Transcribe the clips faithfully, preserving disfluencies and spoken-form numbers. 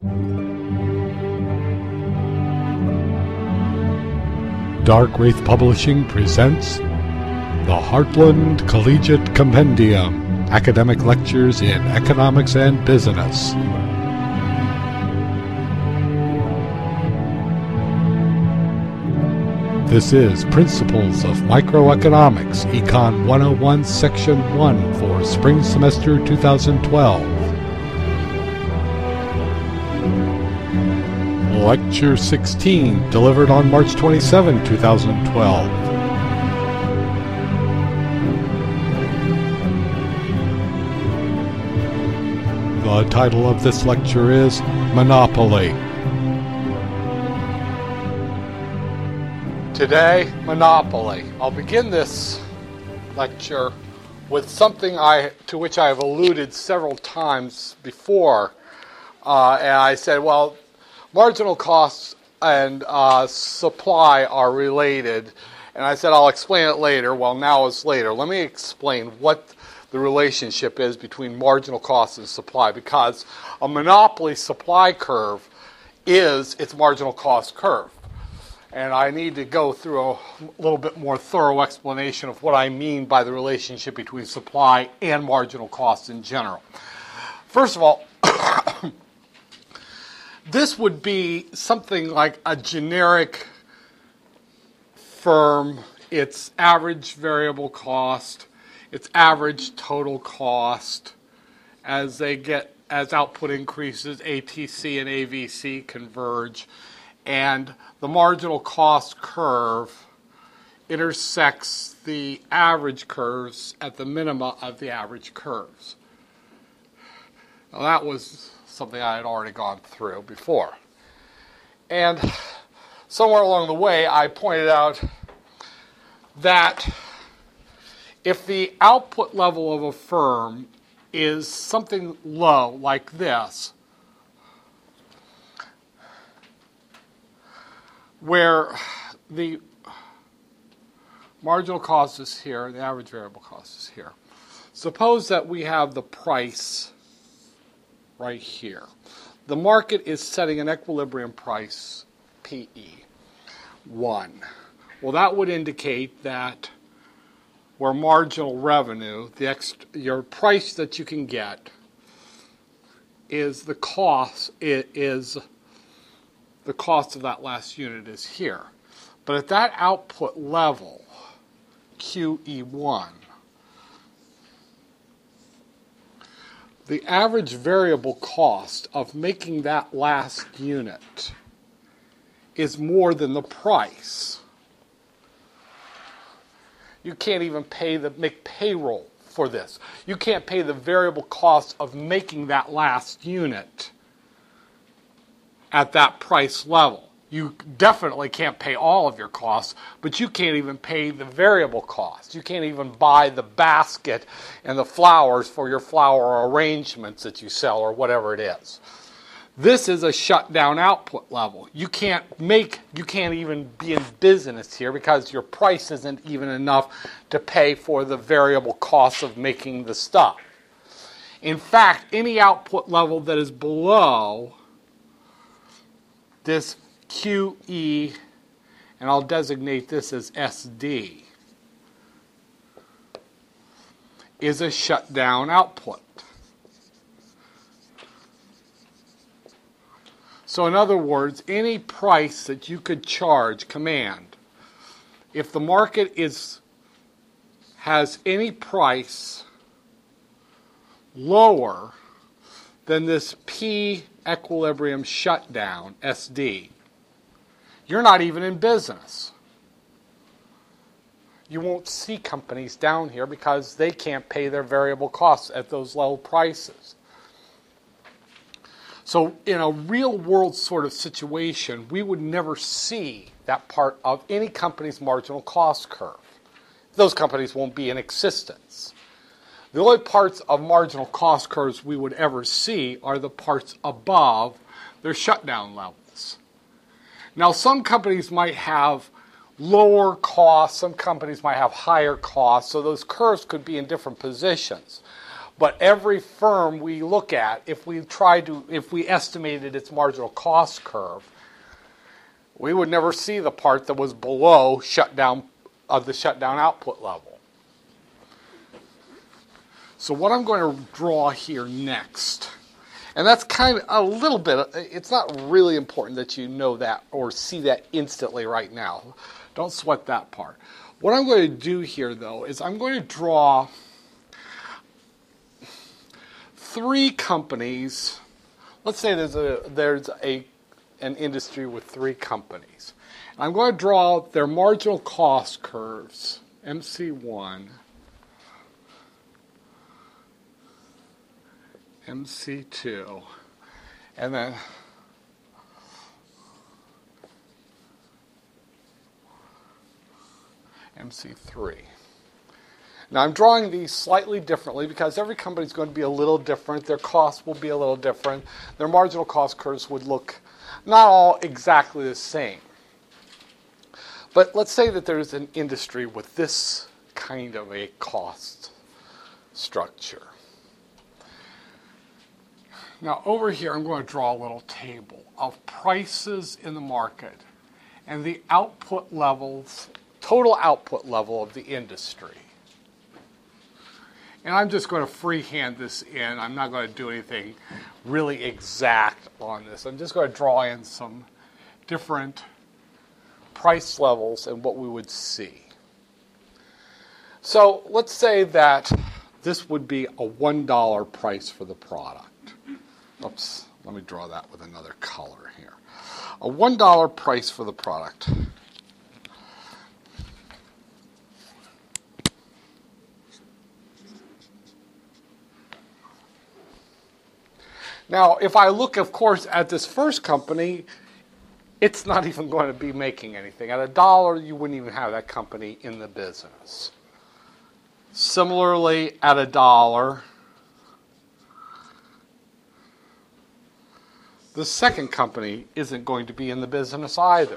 Dark Wraith Publishing presents the Heartland Collegiate Compendium, Academic Lectures in Economics and Business. This is Principles of Microeconomics, Econ one oh one, Section one for Spring Semester two thousand twelve. Lecture sixteen, delivered on March twenty-seventh, two thousand twelve. The title of this lecture is Monopoly. Today, Monopoly. I'll begin this lecture with something I to which I have alluded several times before. Uh, and I said, well, marginal costs and uh, supply are related. And I said, I'll explain it later. Well, now is later. Let me explain what the relationship is between marginal costs and supply, because a monopoly supply curve is its marginal cost curve. And I need to go through a little bit more thorough explanation of what I mean by the relationship between supply and marginal costs in general. First of all, this would be something like a generic firm, its average variable cost, its average total cost. As they get, as output increases, A T C and A V C converge, and the marginal cost curve intersects the average curves at the minima of the average curves. Now that was something I had already gone through before. And somewhere along the way, I pointed out that if the output level of a firm is something low, like this, where the marginal cost is here, the average variable cost is here. Suppose that we have the price right here. The market is setting an equilibrium price, P E, one. Well, that would indicate that where marginal revenue, the ext- your price that you can get, is the cost, it is the cost of that last unit is here. But at that output level, Q E one, the average variable cost of making that last unit is more than the price. You can't even pay the make payroll for this. You can't pay the variable cost of making that last unit at that price level. You definitely can't pay all of your costs, but you can't even pay the variable cost. You can't even buy the basket and the flowers for your flower arrangements that you sell or whatever it is. This is a shutdown output level. You can't make, you can't even be in business here because your price isn't even enough to pay for the variable costs of making the stuff. In fact, any output level that is below this Q E, and I'll designate this as S D, is a shutdown output. So in other words, any price that you could charge, command, if the market is has any price lower than this P equilibrium shutdown, S D, you're not even in business. You won't see companies down here because they can't pay their variable costs at those low prices. So in a real world sort of situation, we would never see that part of any company's marginal cost curve. Those companies won't be in existence. The only parts of marginal cost curves we would ever see are the parts above their shutdown levels. Now, some companies might have lower costs, some companies might have higher costs, so those curves could be in different positions. But every firm we look at, if we tried to, if we estimated its marginal cost curve, we would never see the part that was below shutdown of the shutdown output level. So what I'm going to draw here next, and that's kind of a little bit, it's not really important that you know that or see that instantly right now. Don't sweat that part. What I'm going to do here, though, is I'm going to draw three companies. Let's say there's a there's a an industry with three companies. I'm going to draw their marginal cost curves, M C one, M C two, and then M C three. Now I'm drawing these slightly differently because every company is going to be a little different. Their costs will be a little different. Their marginal cost curves would look not all exactly the same. But let's say that there's an industry with this kind of a cost structure. Now over here I'm going to draw a little table of prices in the market and the output levels, total output level of the industry. And I'm just going to freehand this in. I'm not going to do anything really exact on this. I'm just going to draw in some different price levels and what we would see. So let's say that this would be a one dollar price for the product. Oops, let me draw that with another color here. A one dollar price for the product. Now, if I look, of course, at this first company, it's not even going to be making anything. At a dollar, you wouldn't even have that company in the business. Similarly, at a dollar, the second company isn't going to be in the business either.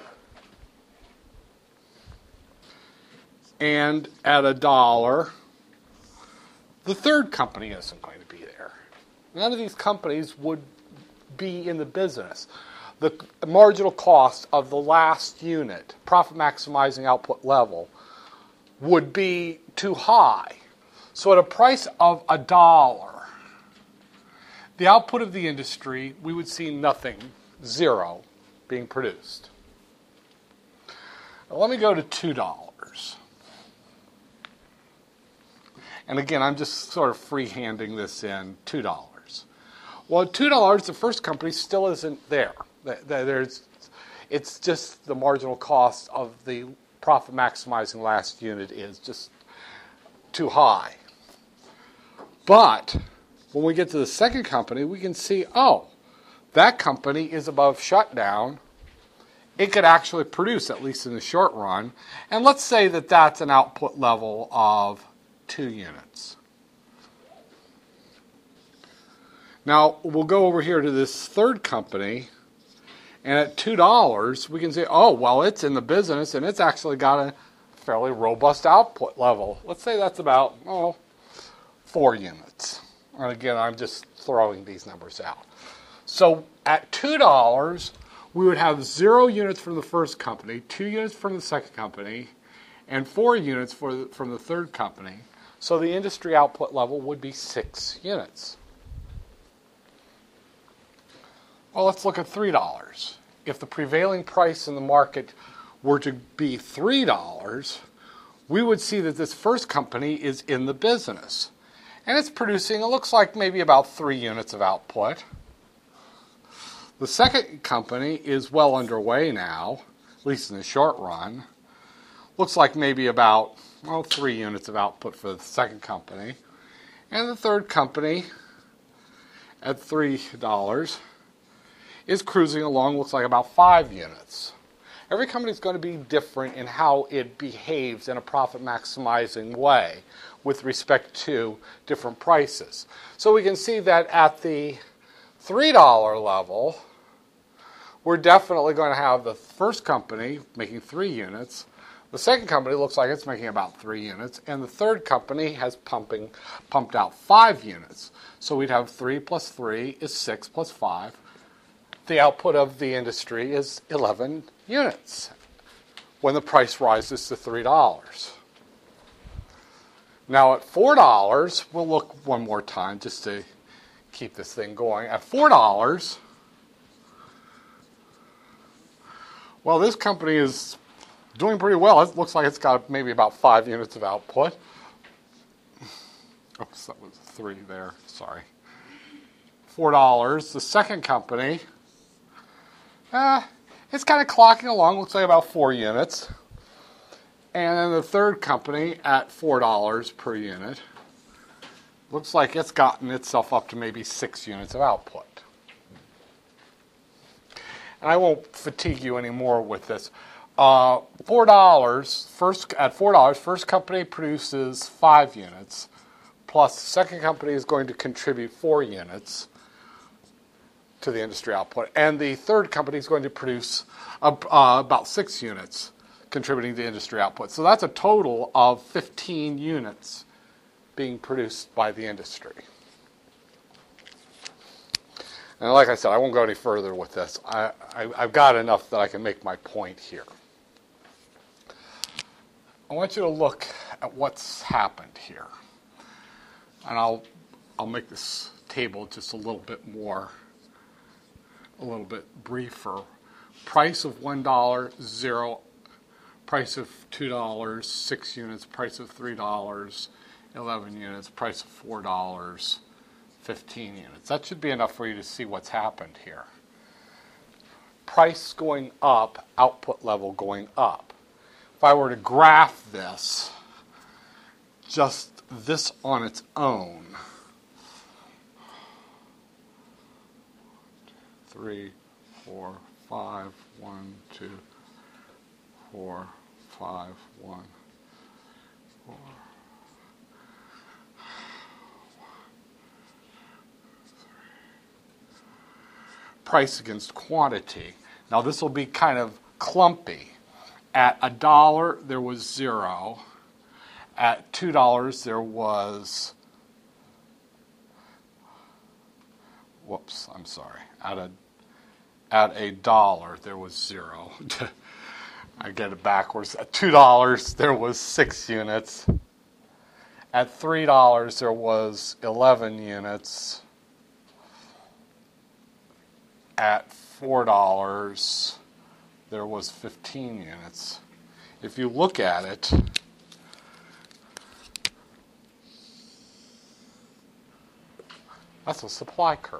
And at a dollar, the third company isn't going to be there. None of these companies would be in the business. The marginal cost of the last unit, profit maximizing output level, would be too high. So at a price of a dollar, the output of the industry, we would see nothing, zero, being produced. Now let me go to two dollars. And again, I'm just sort of freehanding this in, two dollars. Well, at two dollars, the first company still isn't there. There's, it's just the marginal cost of the profit maximizing last unit is just too high. But when we get to the second company, we can see, oh, that company is above shutdown. It could actually produce, at least in the short run. And let's say that that's an output level of two units. Now, we'll go over here to this third company, and at two dollars, we can say, oh, well, it's in the business, and it's actually got a fairly robust output level. Let's say that's about, oh, four units. And again, I'm just throwing these numbers out. So at two dollars, we would have zero units from the first company, two units from the second company, and four units for the, from the third company. So the industry output level would be six units. Well, let's look at three dollars. If the prevailing price in the market were to be three dollars, we would see that this first company is in the business. And it's producing, it looks like maybe about three units of output. The second company is well underway now, at least in the short run. Looks like maybe about, well, three units of output for the second company. And the third company, at three dollars, is cruising along, looks like about five units. Every company is going to be different in how it behaves in a profit maximizing way with respect to different prices. So we can see that at the three dollar level, we're definitely going to have the first company making three units, The second company looks like it's making about three units, and the third company has pumping pumped out five units. So we'd have three plus three is six plus five. The output of the industry is eleven units when the price rises to three dollars. Now at four dollars, we'll look one more time just to keep this thing going. At four dollars, well, this company is doing pretty well. It looks like it's got maybe about five units of output. Oops, that was three there. Sorry. four dollars. The second company, uh, it's kind of clocking along. Looks like about four units. And then the third company at four dollars per unit. Looks like it's gotten itself up to maybe six units of output. And I won't fatigue you anymore with this. Uh, four dollars, first, at four dollars, first company produces five units, plus the second company is going to contribute four units to the industry output, and the third company is going to produce uh, uh, about six units, contributing to industry output. So that's a total of fifteen units being produced by the industry. And like I said, I won't go any further with this. I, I, I've got enough that I can make my point here. I want you to look at what's happened here. And I'll, I'll make this table just a little bit more, a little bit briefer. Price of one dollar, zero. Price of two dollars, six units. Price of three dollars, eleven units. Price of four dollars, fifteen units. That should be enough for you to see what's happened here. Price going up, output level going up. If I were to graph this, just this on its own, three, four, five, one, two, four, five, one, four. Price against quantity. Now this will be kind of clumpy. At a dollar, there was zero. At two dollars, there was, whoops, I'm sorry. At a, at a dollar, there was zero. I get it backwards. At two dollars, there was six units. At three dollars, there was eleven units. At four dollars, there was fifteen units. If you look at it, that's a supply curve.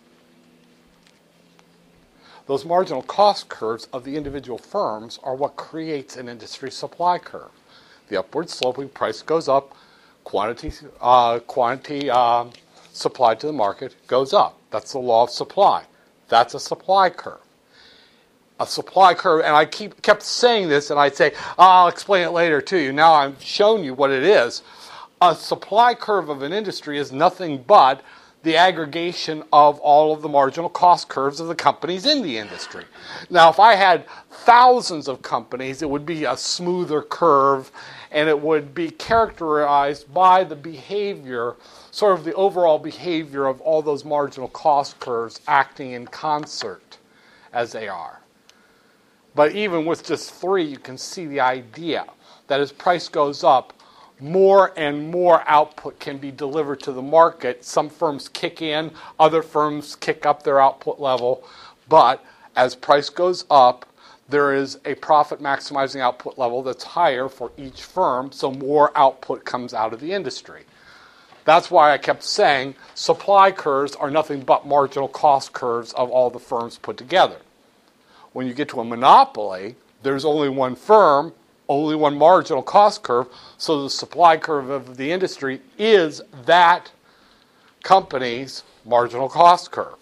Those marginal cost curves of the individual firms are what creates an industry supply curve. The upward sloping price goes up, quantity, uh, quantity uh, supplied to the market goes up. That's the law of supply. That's a supply curve. A supply curve, and I keep kept saying this, and I'd say, oh, I'll explain it later to you. Now I've shown you what it is. A supply curve of an industry is nothing but the aggregation of all of the marginal cost curves of the companies in the industry. Now, if I had thousands of companies, it would be a smoother curve, and it would be characterized by the behavior, sort of the overall behavior of all those marginal cost curves acting in concert as they are. But even with just three, you can see the idea that as price goes up, more and more output can be delivered to the market. Some firms kick in, other firms kick up their output level. But as price goes up, there is a profit maximizing output level that's higher for each firm, so more output comes out of the industry. That's why I kept saying supply curves are nothing but marginal cost curves of all the firms put together. When you get to a monopoly, there's only one firm, only one marginal cost curve, so the supply curve of the industry is that company's marginal cost curve.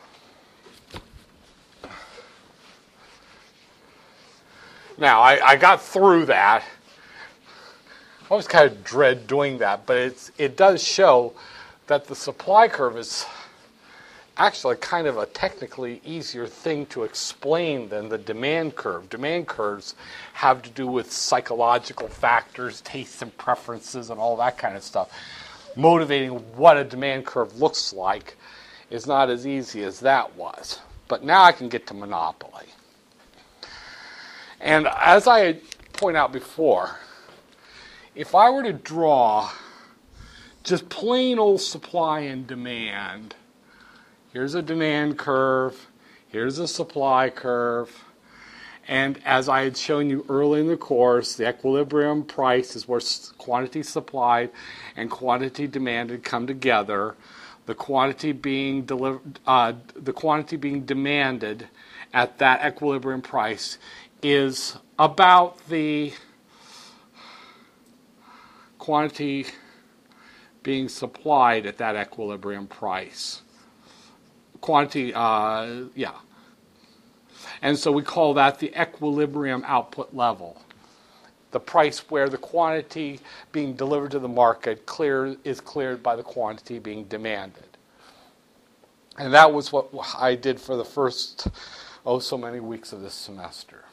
Now, I, I got through that. I always kind of dread doing that, but it's, it does show that the supply curve is, actually kind of a technically easier thing to explain than the demand curve. Demand curves have to do with psychological factors, tastes and preferences, and all that kind of stuff. Motivating what a demand curve looks like is not as easy as that was. But now I can get to monopoly. And as I pointed out before, if I were to draw just plain old supply and demand, here's a demand curve, here's a supply curve, and as I had shown you early in the course, the equilibrium price is where quantity supplied and quantity demanded come together. The quantity being delivered, uh, the quantity being demanded at that equilibrium price is about the quantity being supplied at that equilibrium price. Quantity, uh, yeah. And so we call that the equilibrium output level. The price where the quantity being delivered to the market clear, is cleared by the quantity being demanded. And that was what I did for the first, oh, so many weeks of this semester.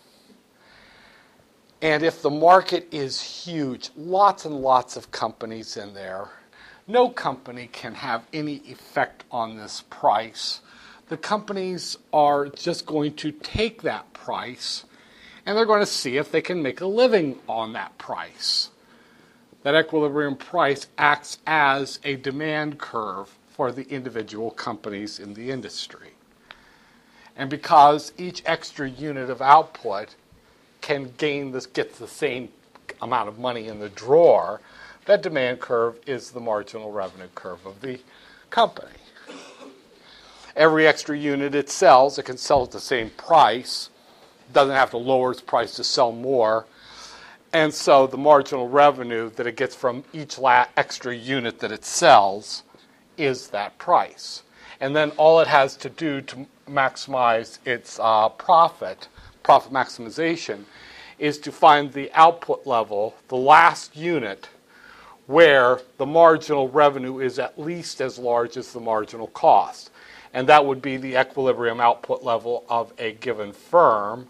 And if the market is huge, lots and lots of companies in there, no company can have any effect on this price. The companies are just going to take that price and they're going to see if they can make a living on that price. That equilibrium price acts as a demand curve for the individual companies in the industry. And because each extra unit of output can gain this, gets the same amount of money in the drawer, that demand curve is the marginal revenue curve of the company. Every extra unit it sells, it can sell at the same price. It doesn't have to lower its price to sell more. And so the marginal revenue that it gets from each la- extra unit that it sells is that price. And then all it has to do to maximize its uh, profit, profit maximization, is to find the output level, the last unit, where the marginal revenue is at least as large as the marginal cost. And that would be the equilibrium output level of a given firm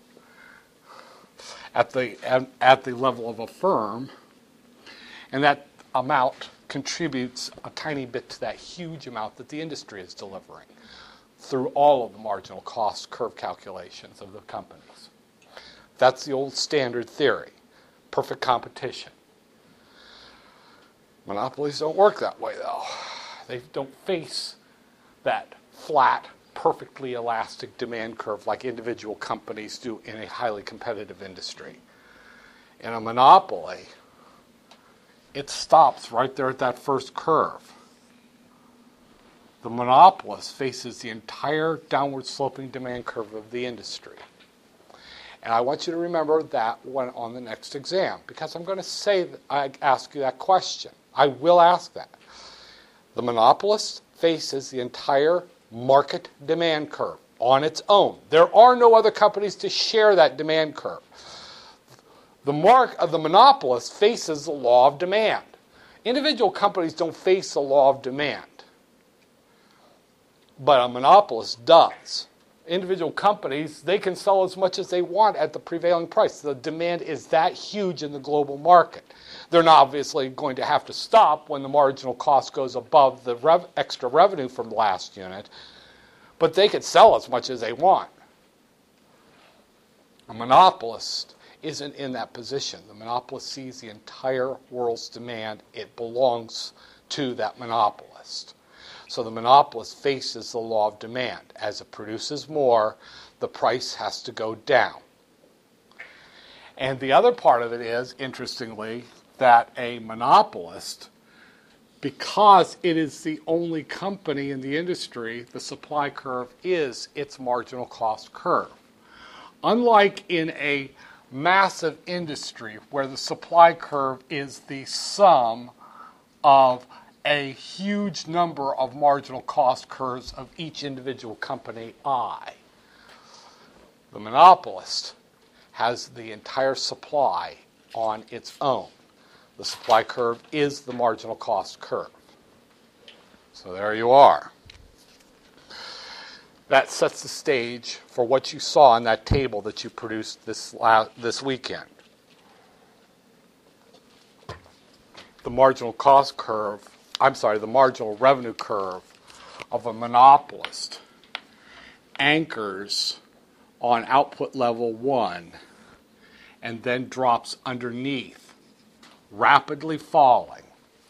at the, at, at the level of a firm. And that amount contributes a tiny bit to that huge amount that the industry is delivering through all of the marginal cost curve calculations of the companies. That's the old standard theory, perfect competition. Monopolies don't work that way, though. They don't face that flat, perfectly elastic demand curve like individual companies do in a highly competitive industry. In a monopoly, it stops right there at that first curve. The monopolist faces the entire downward sloping demand curve of the industry. And I want you to remember that when on the next exam, because I'm going to say that I ask you that question. I will ask that. The monopolist faces the entire market demand curve on its own. There are no other companies to share that demand curve. The mark of the monopolist faces the law of demand. Individual companies don't face the law of demand, but a monopolist does. Individual companies, they can sell as much as they want at the prevailing price. The demand is that huge in the global market. They're not obviously going to have to stop when the marginal cost goes above the rev- extra revenue from the last unit, but they could sell as much as they want. A monopolist isn't in that position. The monopolist sees the entire world's demand. It belongs to that monopolist. So the monopolist faces the law of demand. As it produces more, the price has to go down. And the other part of it is, interestingly, that a monopolist, because it is the only company in the industry, the supply curve is its marginal cost curve. Unlike in a massive industry where the supply curve is the sum of a huge number of marginal cost curves of each individual company I. The monopolist has the entire supply on its own. The supply curve is the marginal cost curve. So there you are. that sets the stage for what you saw in that table that you produced this la- this weekend. The marginal cost curve, I'm sorry, the marginal revenue curve of a monopolist anchors on output level one and then drops underneath, rapidly falling.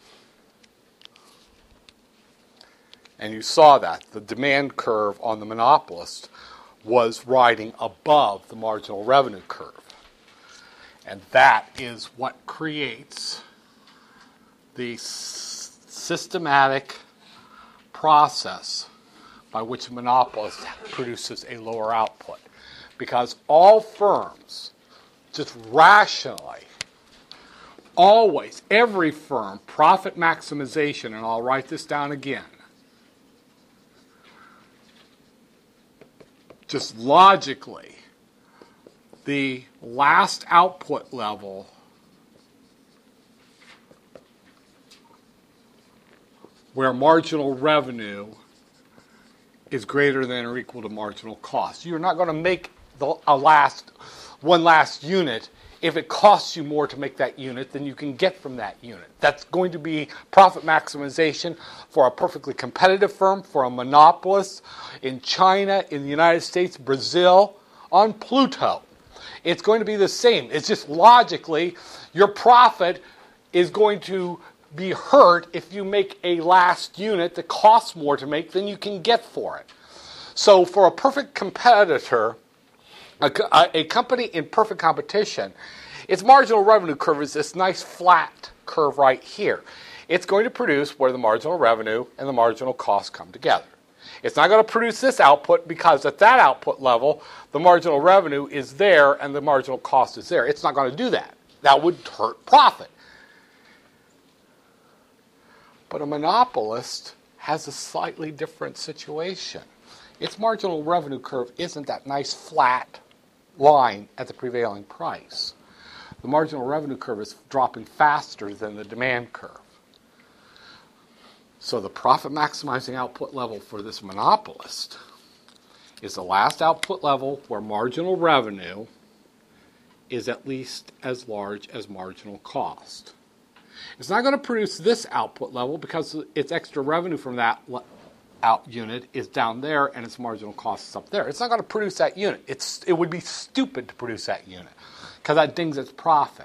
And you saw that. The demand curve on the monopolist was riding above the marginal revenue curve. And that is what creates the s- systematic process by which a monopolist produces a lower output. Because all firms, just rationally, always, every firm, profit maximization, and I'll write this down again, just logically, the last output level where marginal revenue is greater than or equal to marginal cost. You're not going to make the, a last, one last unit if it costs you more to make that unit than you can get from that unit. That's going to be profit maximization for a perfectly competitive firm, for a monopolist in China, in the United States, Brazil, on Pluto. It's going to be the same. It's just logically, your profit is going to be hurt if you make a last unit that costs more to make than you can get for it. So for a perfect competitor, a, a company in perfect competition, its marginal revenue curve is this nice flat curve right here. It's going to produce where the marginal revenue and the marginal cost come together. It's not going to produce this output because at that output level, the marginal revenue is there and the marginal cost is there. It's not going to do that. That would hurt profit. But a monopolist has a slightly different situation. Its marginal revenue curve isn't that nice flat line at the prevailing price. The marginal revenue curve is dropping faster than the demand curve. So the profit maximizing output level for this monopolist is the last output level where marginal revenue is at least as large as marginal cost. It's not going to produce this output level because its extra revenue from that le- out unit is down there and its marginal cost is up there. It's not going to produce that unit. It's, it would be stupid to produce that unit because that dings its profit.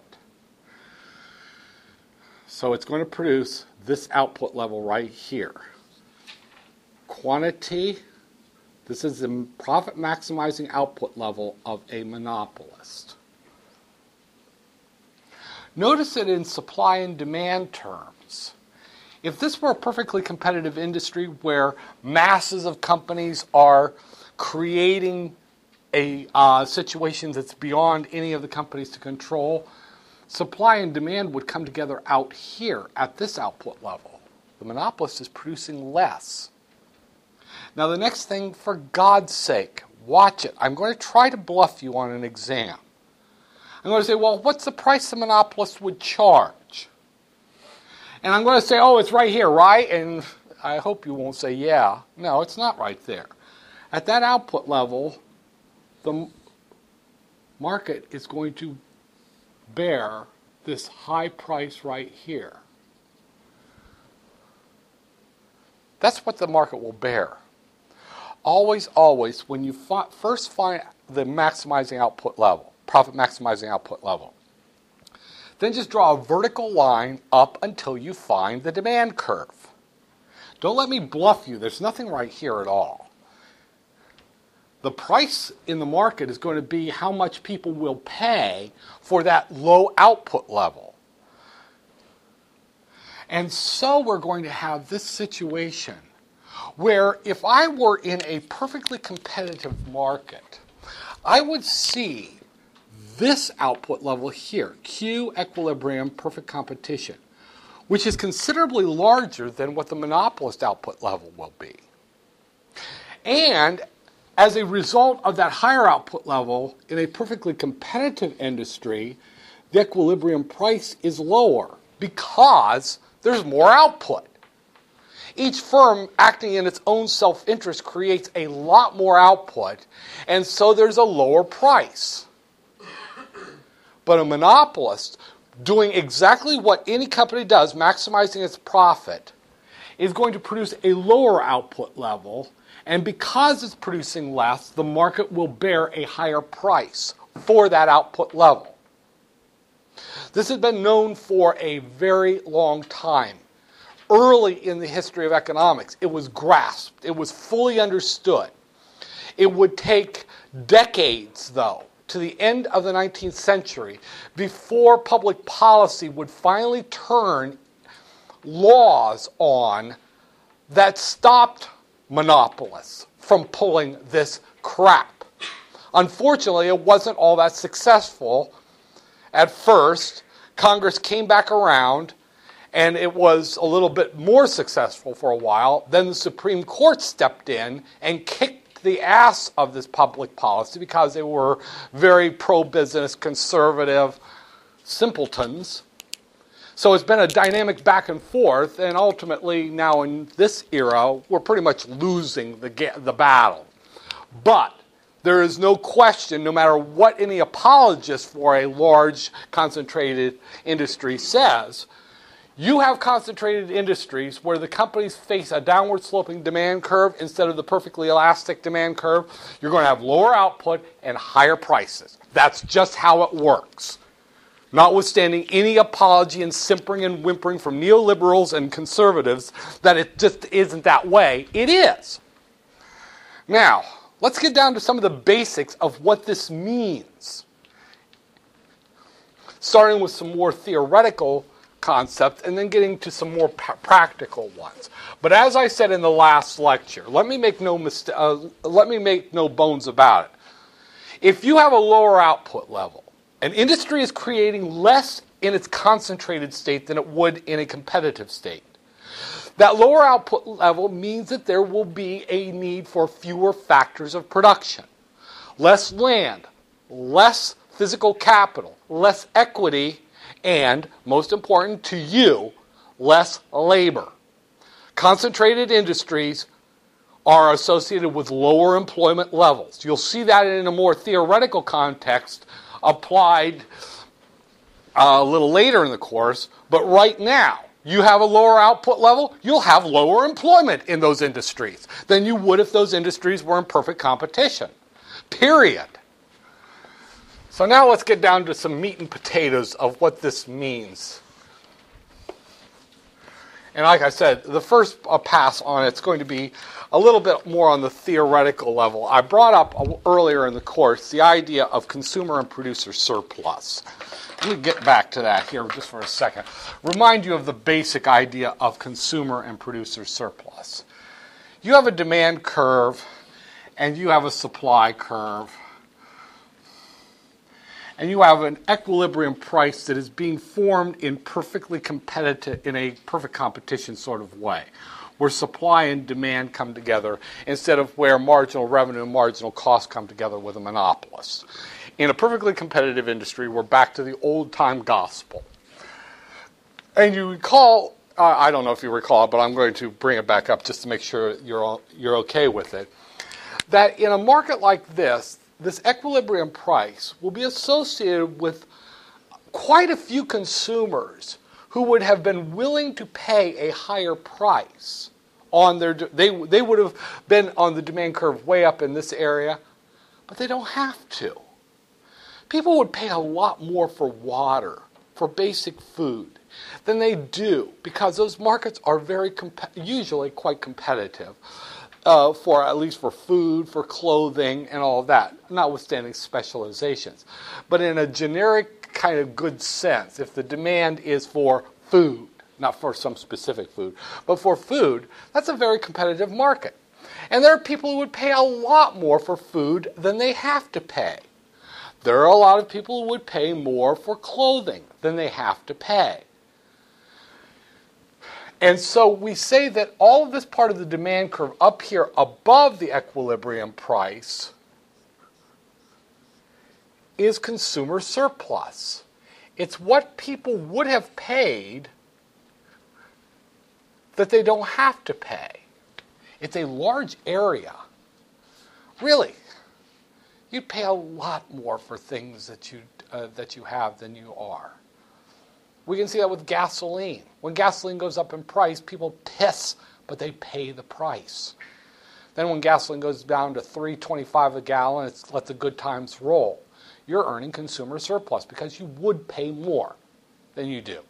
So it's going to produce this output level right here. Quantity, this is the profit maximizing output level of a monopolist. Notice it in supply and demand terms. If this were a perfectly competitive industry where masses of companies are creating a uh, situation that's beyond any of the companies to control, supply and demand would come together out here at this output level. The monopolist is producing less. Now the next thing, for God's sake, watch it. I'm going to try to bluff you on an exam. I'm going to say, well, what's the price the monopolist would charge? And I'm going to say, oh, it's right here, right? And I hope you won't say, yeah. No, it's not right there. At that output level, the market is going to bear this high price right here. That's what the market will bear. Always, always, when you fi- first find the maximizing output level, profit maximizing output level, then just draw a vertical line up until you find the demand curve. Don't let me bluff you. There's nothing right here at all. The price in the market is going to be how much people will pay for that low output level. And so we're going to have this situation where if I were in a perfectly competitive market, I would see this output level here, Q equilibrium perfect competition, which is considerably larger than what the monopolist output level will be. And as a result of that higher output level in a perfectly competitive industry, the equilibrium price is lower because there's more output. Each firm acting in its own self-interest creates a lot more output, and so there's a lower price. But a monopolist doing exactly what any company does, maximizing its profit, is going to produce a lower output level, and because it's producing less, the market will bear a higher price for that output level. This has been known for a very long time. Early in the history of economics, it was grasped. It was fully understood. It would take decades, though, to the end of the nineteenth century before public policy would finally turn laws on that stopped monopolists from pulling this crap. Unfortunately, it wasn't all that successful. At first, Congress came back around, and it was a little bit more successful for a while. Then the Supreme Court stepped in and kicked the ass of this public policy because they were very pro-business, conservative simpletons. So it's been a dynamic back and forth, and ultimately now in this era, we're pretty much losing the, ga- the battle. But there is no question, no matter what any apologist for a large concentrated industry says, you have concentrated industries where the companies face a downward sloping demand curve instead of the perfectly elastic demand curve. You're going to have lower output and higher prices. That's just how it works. Notwithstanding any apology and simpering and whimpering from neoliberals and conservatives that it just isn't that way, it is. Now, let's get down to some of the basics of what this means. Starting with some more theoretical concepts and then getting to some more p- practical ones. But as I said in the last lecture, let me make no mist- uh, let me make no bones about it. If you have a lower output level, an industry is creating less in its concentrated state than it would in a competitive state. That lower output level means that there will be a need for fewer factors of production. Less land, less physical capital, less equity, and, most important to you, less labor. Concentrated industries are associated with lower employment levels. You'll see that in a more theoretical context applied uh, a little later in the course, but right now, you have a lower output level, you'll have lower employment in those industries than you would if those industries were in perfect competition. Period. So now let's get down to some meat and potatoes of what this means. And like I said, the first uh, pass on it's going to be a little bit more on the theoretical level. I brought up uh, earlier in the course the idea of consumer and producer surplus. Let me get back to that here just for a second. Remind you of the basic idea of consumer and producer surplus. You have a demand curve and you have a supply curve. And you have an equilibrium price that is being formed in perfectly competitive, in a perfect competition sort of way, where supply and demand come together instead of where marginal revenue and marginal cost come together with a monopolist. In a perfectly competitive industry, we're back to the old-time gospel. And you recall, uh, I don't know if you recall, but I'm going to bring it back up just to make sure you're all, you're okay with it, that in a market like this, this equilibrium price will be associated with quite a few consumers who would have been willing to pay a higher price on their, they, they would have been on the demand curve way up in this area, but they don't have to. People would pay a lot more for water, for basic food, than they do because those markets are very comp- usually quite competitive. Uh, for at least for food, for clothing, and all of that, notwithstanding specializations. But in a generic kind of good sense, if the demand is for food, not for some specific food, but for food, that's a very competitive market. And there are people who would pay a lot more for food than they have to pay. There are a lot of people who would pay more for clothing than they have to pay. And so we say that all of this part of the demand curve up here above the equilibrium price is consumer surplus. It's what people would have paid that they don't have to pay. It's a large area. Really, you'd pay a lot more for things that you, uh, that you have than you are. We can see that with gasoline. When gasoline goes up in price, people piss, but they pay the price. Then when gasoline goes down to three twenty-five a gallon, it's let the good times roll. You're earning consumer surplus because you would pay more than you do.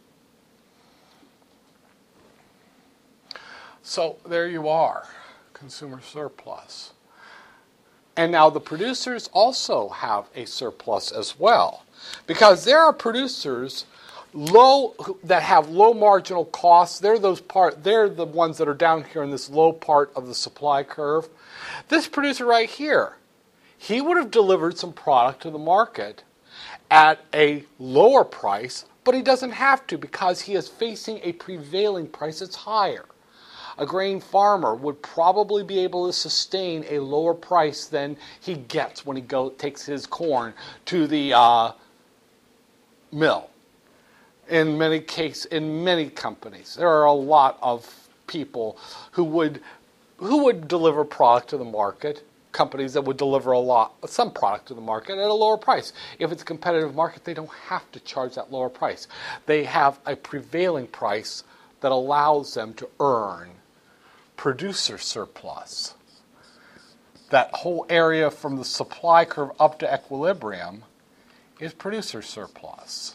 So there you are, consumer surplus. And now the producers also have a surplus as well, because there are producers low that have low marginal costs. They're those part. They're the ones that are down here in this low part of the supply curve. This producer right here, he would have delivered some product to the market at a lower price, but he doesn't have to because he is facing a prevailing price that's higher. A grain farmer would probably be able to sustain a lower price than he gets when he go takes his corn to the uh, mill. In many cases, in many companies, there are a lot of people who would who would deliver product to the market. Companies that would deliver a lot, some product to the market at a lower price. If it's a competitive market, they don't have to charge that lower price. They have a prevailing price that allows them to earn producer surplus. That whole area from the supply curve up to equilibrium is producer surplus.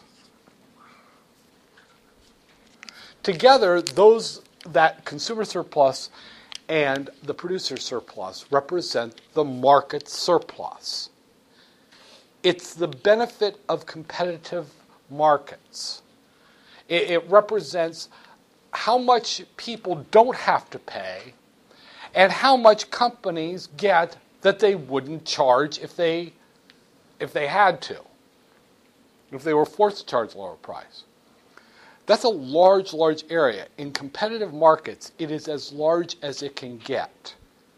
Together, those that consumer surplus and the producer surplus represent the market surplus. It's the benefit of competitive markets. It, it represents how much people don't have to pay and how much companies get that they wouldn't charge if they if they had to, if they were forced to charge a lower price. That's a large, large area. In competitive markets, it is as large as it can get.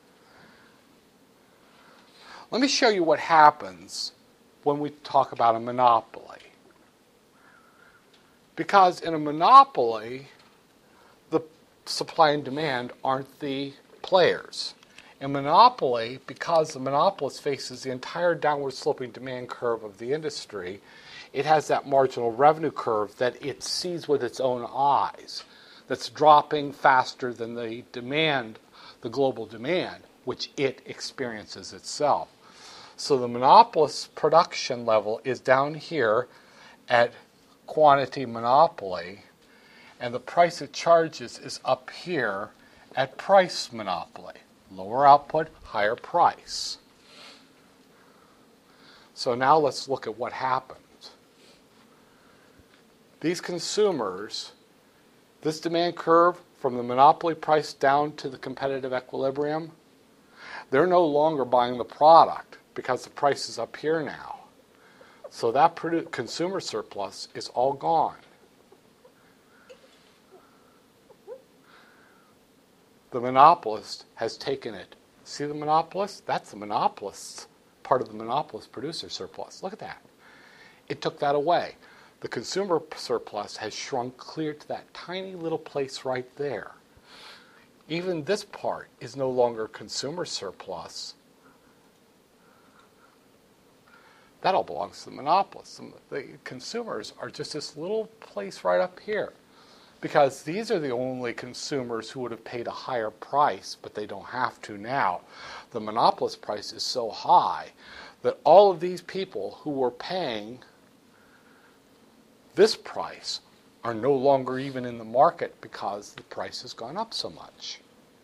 Let me show you what happens when we talk about a monopoly. Because in a monopoly, the supply and demand aren't the players. In monopoly, because the monopolist faces the entire downward sloping demand curve of the industry, it has that marginal revenue curve that it sees with its own eyes that's dropping faster than the demand, the global demand, which it experiences itself. So the monopolist's production level is down here at quantity monopoly, and the price it charges is up here at price monopoly. Lower output, higher price. So now let's look at what happens. These consumers, this demand curve from the monopoly price down to the competitive equilibrium, they're no longer buying the product because the price is up here now. So that produ- consumer surplus is all gone. The monopolist has taken it. See the monopolist? That's the monopolist's part of the monopolist producer surplus. Look at that. It took that away. The consumer surplus has shrunk clear to that tiny little place right there. Even this part is no longer consumer surplus. That all belongs to the monopolists. The consumers are just this little place right up here, because these are the only consumers who would have paid a higher price, but they don't have to now. The monopolist price is so high that all of these people who were paying this price are no longer even in the market because the price has gone up so much.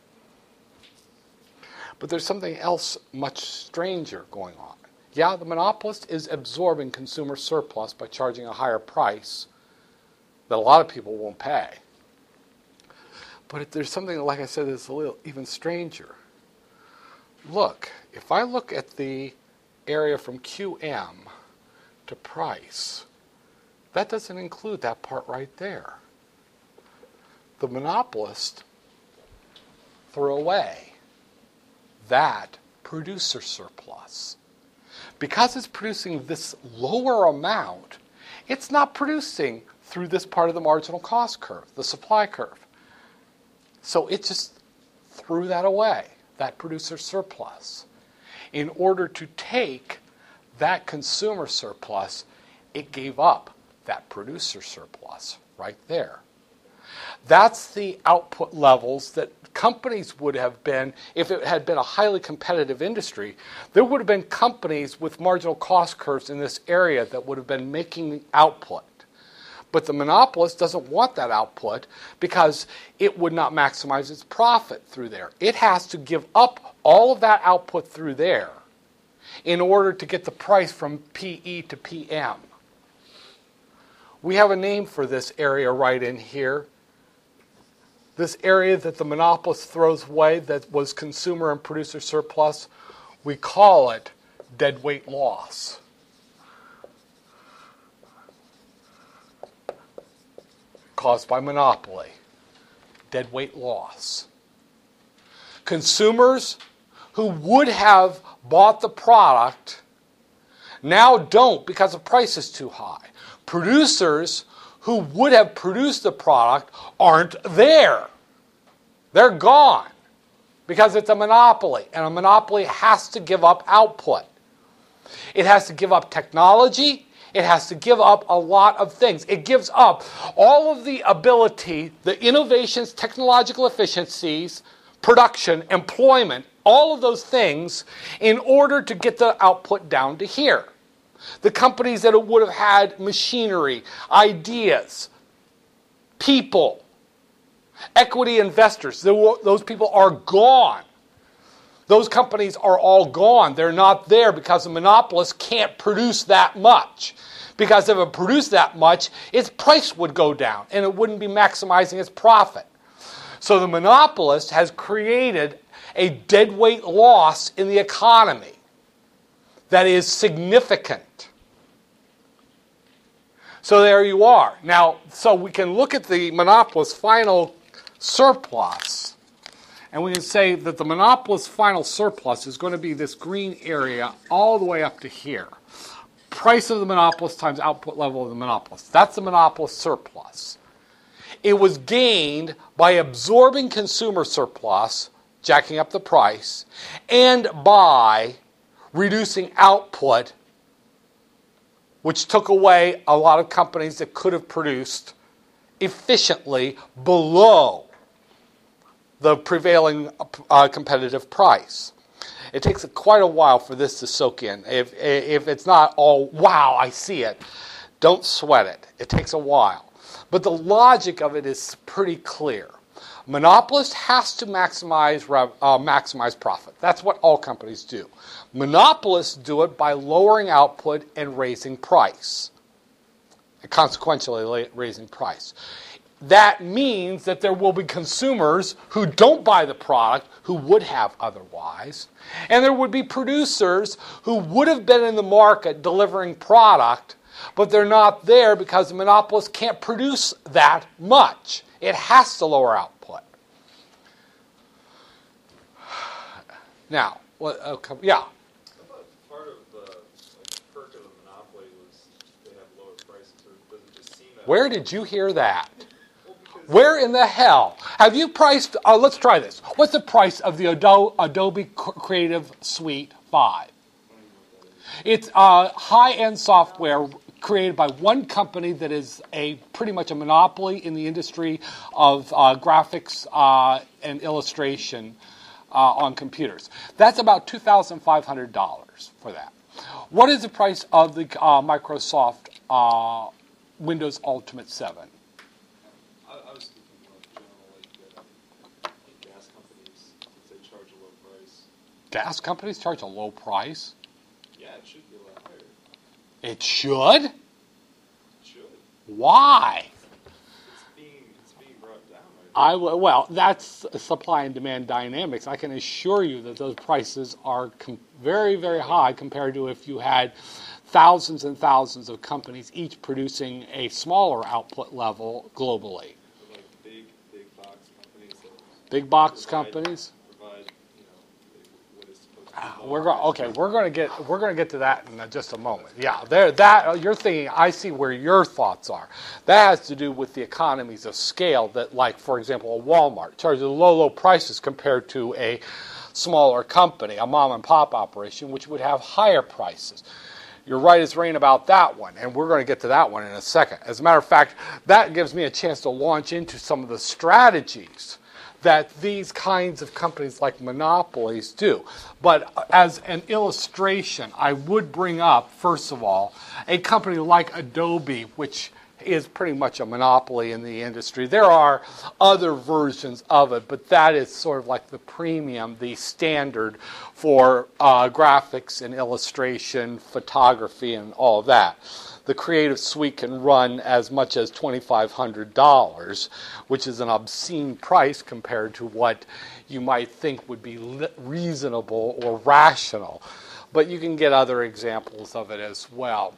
But there's something else much stranger going on. Yeah, the monopolist is absorbing consumer surplus by charging a higher price that a lot of people won't pay. But if there's something, like I said, that's a little even stranger. Look, if I look at the area from Q M to price, that doesn't include that part right there. The monopolist threw away that producer surplus. Because it's producing this lower amount, it's not producing through this part of the marginal cost curve, the supply curve. So it just threw that away, that producer surplus. In order to take that consumer surplus, it gave up that producer surplus right there. That's the output levels that companies would have been, if it had been a highly competitive industry, there would have been companies with marginal cost curves in this area that would have been making output. But the monopolist doesn't want that output because it would not maximize its profit through there. It has to give up all of that output through there in order to get the price from P E to P M. We have a name for this area right in here. This area that the monopolist throws away that was consumer and producer surplus, we call it deadweight loss. Caused by monopoly. Deadweight loss. Consumers who would have bought the product now don't because the price is too high. Producers who would have produced the product aren't there. They're gone because it's a monopoly, and a monopoly has to give up output. It has to give up technology. It has to give up a lot of things. It gives up all of the ability, the innovations, technological efficiencies, production, employment, all of those things in order to get the output down to here. The companies that would have had machinery, ideas, people, equity investors, those people are gone. Those companies are all gone. They're not there because the monopolist can't produce that much. Because if it produced that much, its price would go down and it wouldn't be maximizing its profit. So the monopolist has created a deadweight loss in the economy that is significant. So there you are. Now, so we can look at the monopolist's final surplus, and we can say that the monopolist's final surplus is going to be this green area all the way up to here. Price of the monopolist times output level of the monopolist. That's the monopolist surplus. It was gained by absorbing consumer surplus, jacking up the price, and by reducing output, which took away a lot of companies that could have produced efficiently below the prevailing uh, competitive price. It takes quite a while for this to soak in. If, if it's not all, wow, I see it, don't sweat it. It takes a while. But the logic of it is pretty clear. Monopolist has to maximize rev, uh, maximize profit. That's what all companies do. Monopolists do it by lowering output and raising price, and consequentially raising price. That means that there will be consumers who don't buy the product who would have otherwise, and there would be producers who would have been in the market delivering product, but they're not there because the monopolist can't produce that much. It has to lower output. Now, what, okay, yeah. I thought part of the like, perk of the monopoly was they have lower prices, or does it just seem that Where way? did you hear that? Well, because Where in the hell? Have you priced, uh, let's try this. What's the price of the Ado- Adobe Creative Suite five? It's uh, high-end software created by one company that is a pretty much a monopoly in the industry of uh, graphics uh, and illustration uh, on computers. That's about two thousand five hundred dollars for that. What is the price of the uh, Microsoft uh, Windows Ultimate seven? I, I was thinking more general, like, uh, like gas companies, since they charge a low price. Gas companies charge a low price. Yeah, it should be a lot higher. It should? It should. Why? It's being it's being brought down. I w- well, that's supply and demand dynamics. I can assure you that those prices are com- very, very high compared to if you had thousands and thousands of companies each producing a smaller output level globally. But like big big box companies that Big box provide- companies? provide you know what is supposed We're going. Okay, we're going to get we're going to get to that in just a moment. Yeah, there. That you're thinking. I see where your thoughts are. That has to do with the economies of scale. That, like, for example, a Walmart charges low, low prices compared to a smaller company, a mom and pop operation, which would have higher prices. You're right as rain about that one, and we're going to get to that one in a second. As a matter of fact, that gives me a chance to launch into some of the strategies that these kinds of companies like monopolies do. But as an illustration, I would bring up, first of all, a company like Adobe, which is pretty much a monopoly in the industry. There are other versions of it, but that is sort of like the premium, the standard for uh, graphics and illustration, photography, and all of that. The Creative Suite can run as much as twenty-five hundred dollars, which is an obscene price compared to what you might think would be reasonable or rational. But you can get other examples of it as well.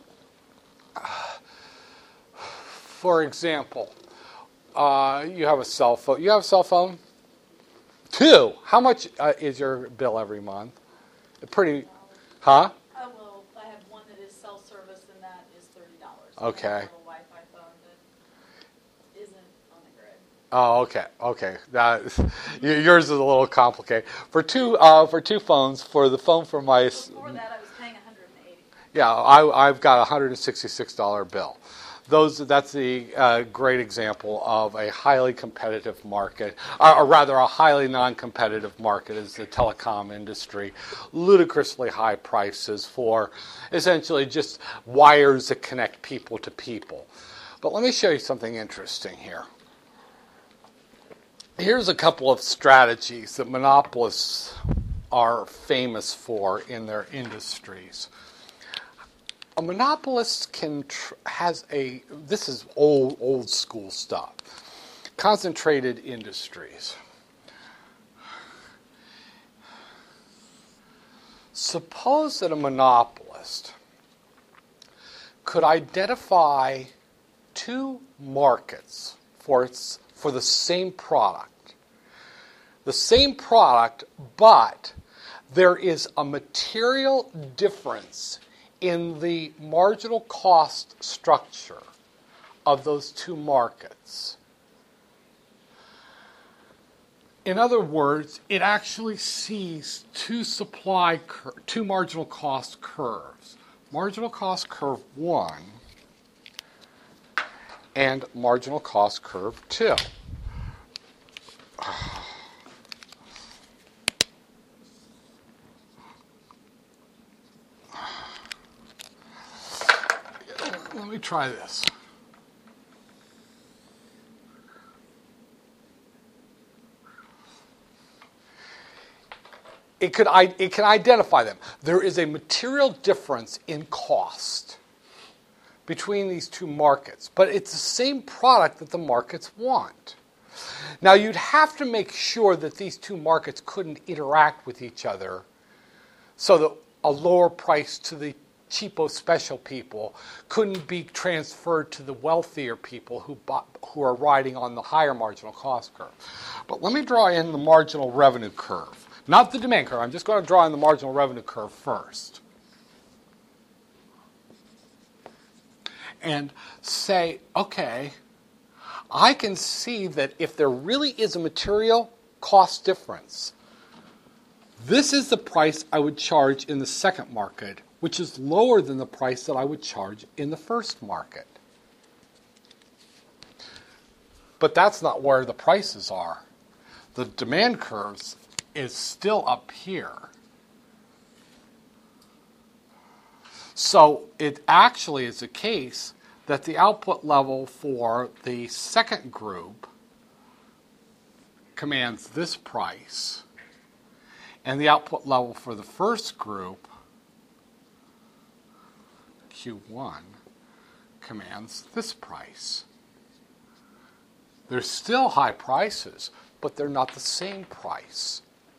For example, uh, you have a cell phone. You have a cell phone? Two. How much uh, is your bill every month? Pretty, huh? Oh, well, I have one that is cell service, and that is thirty dollars. Okay. I have a little Wi-Fi phone that isn't on the grid. Oh, okay, okay. That, yours is a little complicated. For two, uh, for two phones, for the phone for my... Before that, I was paying one hundred eighty dollars. Yeah, I, I've got a one hundred sixty-six dollars bill. Those, that's the uh, great example of a highly competitive market, or, or rather a highly non-competitive market is the telecom industry. Ludicrously high prices for essentially just wires that connect people to people. But let me show you something interesting here. Here's a couple of strategies that monopolists are famous for in their industries. A monopolist can tr- has a, this is old, old school stuff, concentrated industries. Suppose that a monopolist could identify two markets for its, for the same product. The same product, but there is a material difference in the marginal cost structure of those two markets. In other words, it actually sees two supply, cur- two marginal cost curves. Marginal cost curve one and marginal cost curve two. Let me try this. It could it can identify them. There is a material difference in cost between these two markets, but it's the same product that the markets want. Now, you'd have to make sure that these two markets couldn't interact with each other so that a lower price to the cheapo special people couldn't be transferred to the wealthier people who bought, who are riding on the higher marginal cost curve. But let me draw in the marginal revenue curve. Not the demand curve. I'm just going to draw in the marginal revenue curve first. And say, okay, I can see that if there really is a material cost difference, this is the price I would charge in the second market, which is lower than the price that I would charge in the first market. But that's not where the prices are. The demand curves is still up here. So it actually is a case that the output level for the second group commands this price, and the output level for the first group, Q one, commands this price. They're still high prices, but they're not the same price.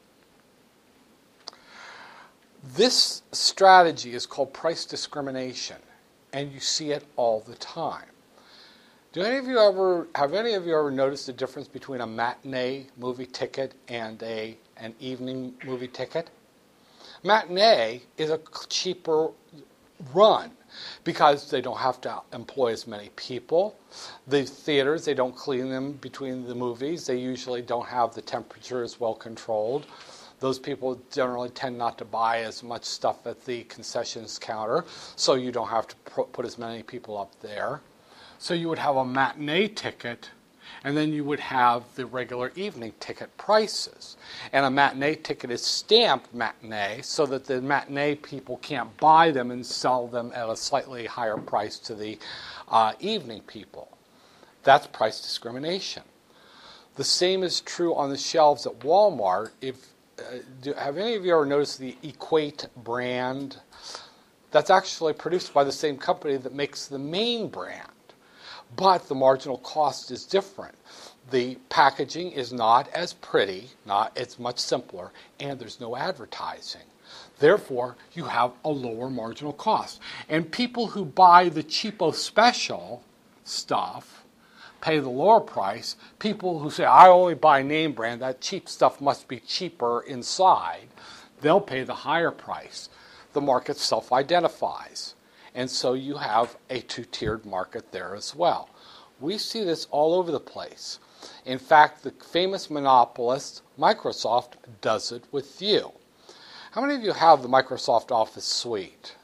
This strategy is called price discrimination, and you see it all the time. Do any of you ever have any of you ever noticed the difference between a matinee movie ticket and a an evening movie ticket? Matinee is a cheaper run because they don't have to employ as many people. The theaters, they don't clean them between the movies. They usually don't have the temperatures well controlled. Those people generally tend not to buy as much stuff at the concessions counter, so you don't have to put as many people up there. So you would have a matinee ticket, and then you would have the regular evening ticket prices. And a matinee ticket is stamped matinee so that the matinee people can't buy them and sell them at a slightly higher price to the uh, evening people. That's price discrimination. The same is true on the shelves at Walmart. If uh, do, have any of you ever noticed the Equate brand? That's actually produced by the same company that makes the main brand. But the marginal cost is different. The packaging is not as pretty, not it's much simpler, and there's no advertising. Therefore, you have a lower marginal cost. And people who buy the cheapo special stuff pay the lower price. People who say, I only buy name brand, that cheap stuff must be cheaper inside, they'll pay the higher price. The market self-identifies. And so you have a two-tiered market there as well. We see this all over the place. In fact, the famous monopolist, Microsoft, does it with you. How many of you have the Microsoft Office suite?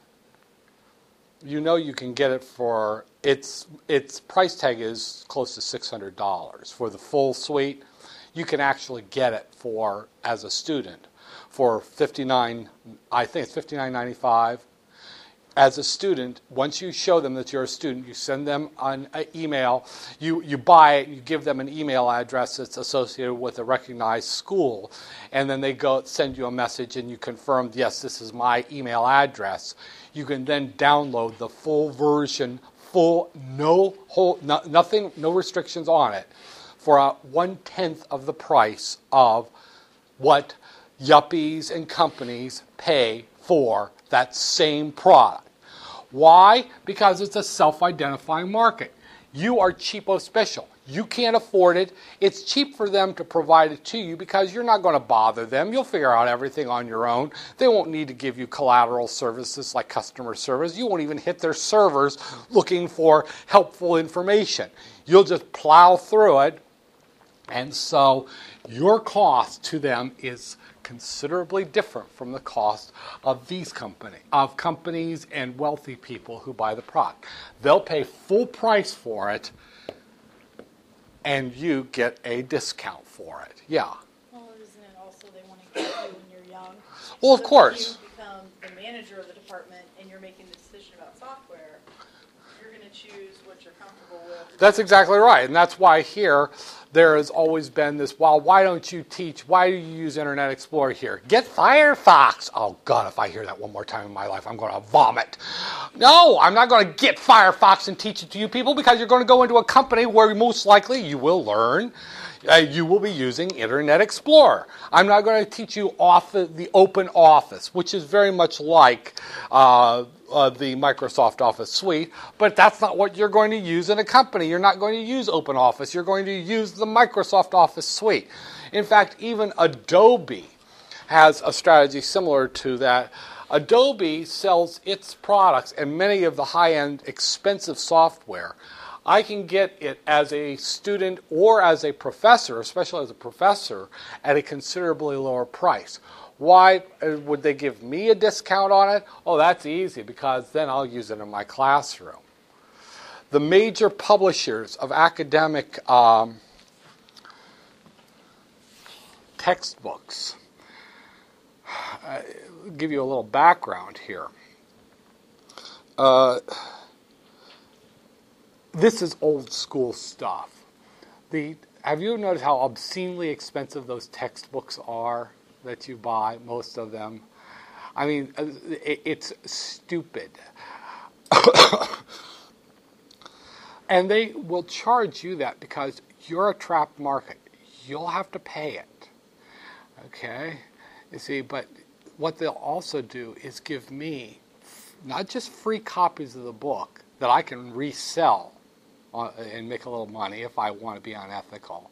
You know you can get it for, its its price tag is close to six hundred dollars. For the full suite, you can actually get it for, as a student, for fifty-nine, I think it's fifty-nine ninety-five. As a student, once you show them that you're a student, you send them an email, you, you buy it, you give them an email address that's associated with a recognized school, and then they go send you a message and you confirm, yes, this is my email address. You can then download the full version, full, no, whole, no, nothing, no restrictions on it, for a one-tenth of the price of what yuppies and companies pay for that same product. Why? Because it's a self-identifying market. You are cheapo special. You can't afford it. It's cheap for them to provide it to you because you're not going to bother them. You'll figure out everything on your own. They won't need to give you collateral services like customer service. You won't even hit their servers looking for helpful information. You'll just plow through it. And so your cost to them is considerably different from the cost of these company, of companies and wealthy people who buy the product. They'll pay full price for it, and you get a discount for it. Yeah. Well, isn't it also they want to get you when you're young? Well, of So course. When you become the manager of the department and you're making the decision about software, you're going to choose what you're comfortable with. That's exactly right. And that's why here there has always been this, well, why don't you teach, why do you use Internet Explorer here? Get Firefox. Oh, God, if I hear that one more time in my life, I'm going to vomit. No, I'm not going to get Firefox and teach it to you people because you're going to go into a company where most likely you will learn, uh, you will be using Internet Explorer. I'm not going to teach you off the, the Open Office, which is very much like uh, Uh, the Microsoft Office suite, but that's not what you're going to use in a company. You're not going to use Open Office. You're going to use the Microsoft Office suite. In fact, even Adobe has a strategy similar to that. Adobe sells its products and many of the high-end expensive software. I can get it as a student or as a professor, especially as a professor, at a considerably lower price. Why would they give me a discount on it? Oh, that's easy, because then I'll use it in my classroom. The major publishers of academic um, textbooks. I'll give you a little background here. Uh, this is old school stuff. The, have you noticed how obscenely expensive those textbooks are that you buy, most of them? I mean, it's stupid. And they will charge you that because you're a trapped market. You'll have to pay it. Okay? You see, but what they'll also do is give me not just free copies of the book that I can resell and make a little money if I want to be unethical,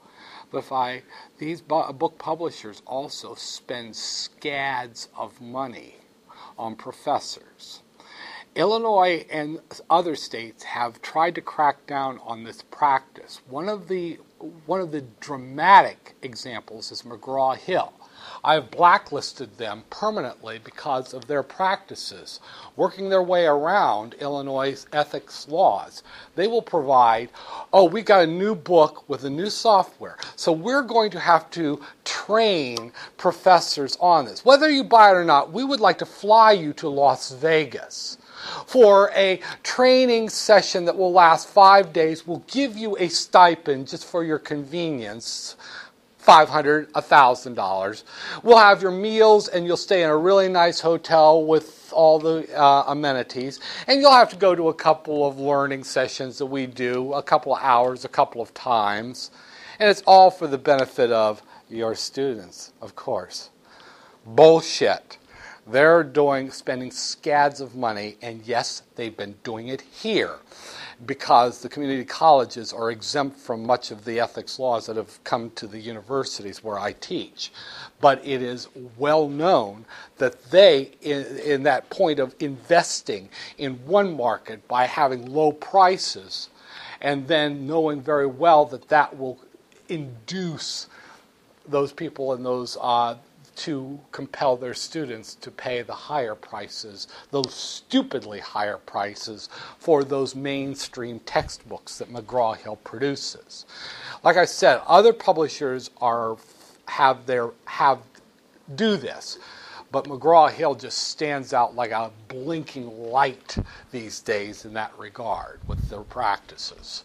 But if I, these bu- book publishers also spend scads of money on professors. Illinois and other states have tried to crack down on this practice. One of the one of the dramatic examples is McGraw-Hill. I've blacklisted them permanently because of their practices, working their way around Illinois' ethics laws. They will provide, oh, we got a new book with a new software, so we're going to have to train professors on this. Whether you buy it or not, we would like to fly you to Las Vegas for a training session that will last five days. We'll give you a stipend just for your convenience, five hundred dollars, one thousand dollars. We'll have your meals, and you'll stay in a really nice hotel with all the uh, amenities. And you'll have to go to a couple of learning sessions that we do, a couple of hours, a couple of times. And it's all for the benefit of your students, of course. Bullshit. They're doing, spending scads of money, and yes, they've been doing it here because the community colleges are exempt from much of the ethics laws that have come to the universities where I teach. But it is well known that they, in, in that point of investing in one market by having low prices, and then knowing very well that that will induce those people in those uh, to compel their students to pay the higher prices, those stupidly higher prices for those mainstream textbooks that McGraw-Hill produces. Like I said, other publishers are have their have do this, but McGraw-Hill just stands out like a blinking light these days in that regard with their practices.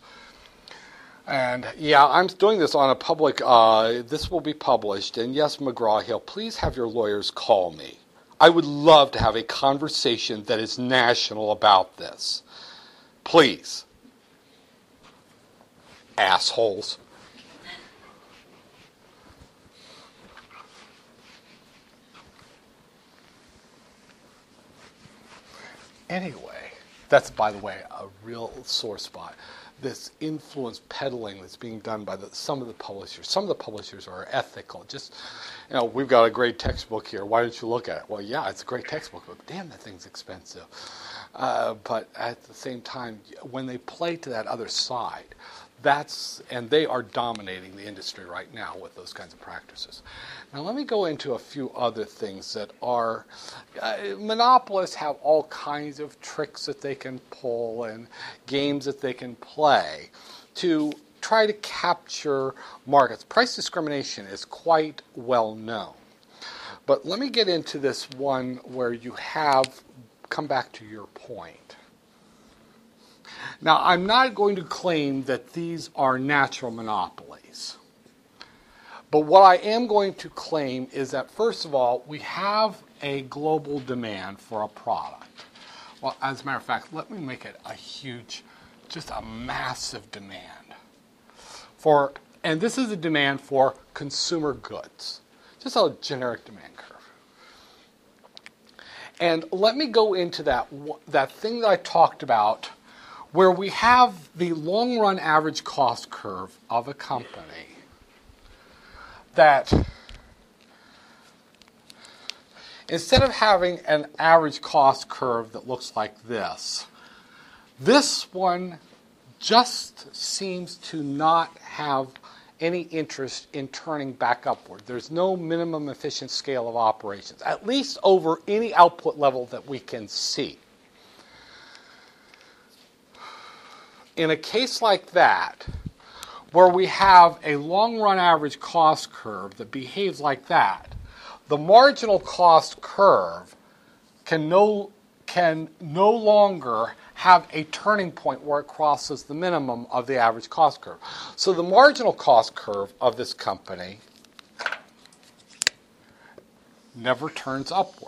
And yeah, I'm doing this on a public, uh, this will be published, and yes, McGraw-Hill, please have your lawyers call me. I would love to have a conversation that is national about this. Please. Assholes. Anyway, that's, by the way, a real sore spot. This influence peddling that's being done by the, some of the publishers. Some of the publishers are ethical. Just, you know, we've got a great textbook here. Why don't you look at it? Well, yeah, it's a great textbook, but damn, that thing's expensive. Uh, but at the same time, when they play to that other side, that's, and they are dominating the industry right now with those kinds of practices. Now let me go into a few other things that are, uh, monopolists have all kinds of tricks that they can pull and games that they can play to try to capture markets. Price discrimination is quite well known. But let me get into this one where you have, come back to your point. Now, I'm not going to claim that these are natural monopolies. But what I am going to claim is that, first of all, we have a global demand for a product. Well, as a matter of fact, let me make it a huge, just a massive demand for, and this is a demand for consumer goods. Just a generic demand curve. And let me go into that, that thing that I talked about where we have the long-run average cost curve of a company that instead of having an average cost curve that looks like this, this one just seems to not have any interest in turning back upward. There's no minimum efficient scale of operations, at least over any output level that we can see. In a case like that, where we have a long-run average cost curve that behaves like that, the marginal cost curve can no, can no longer have a turning point where it crosses the minimum of the average cost curve. So the marginal cost curve of this company never turns upward.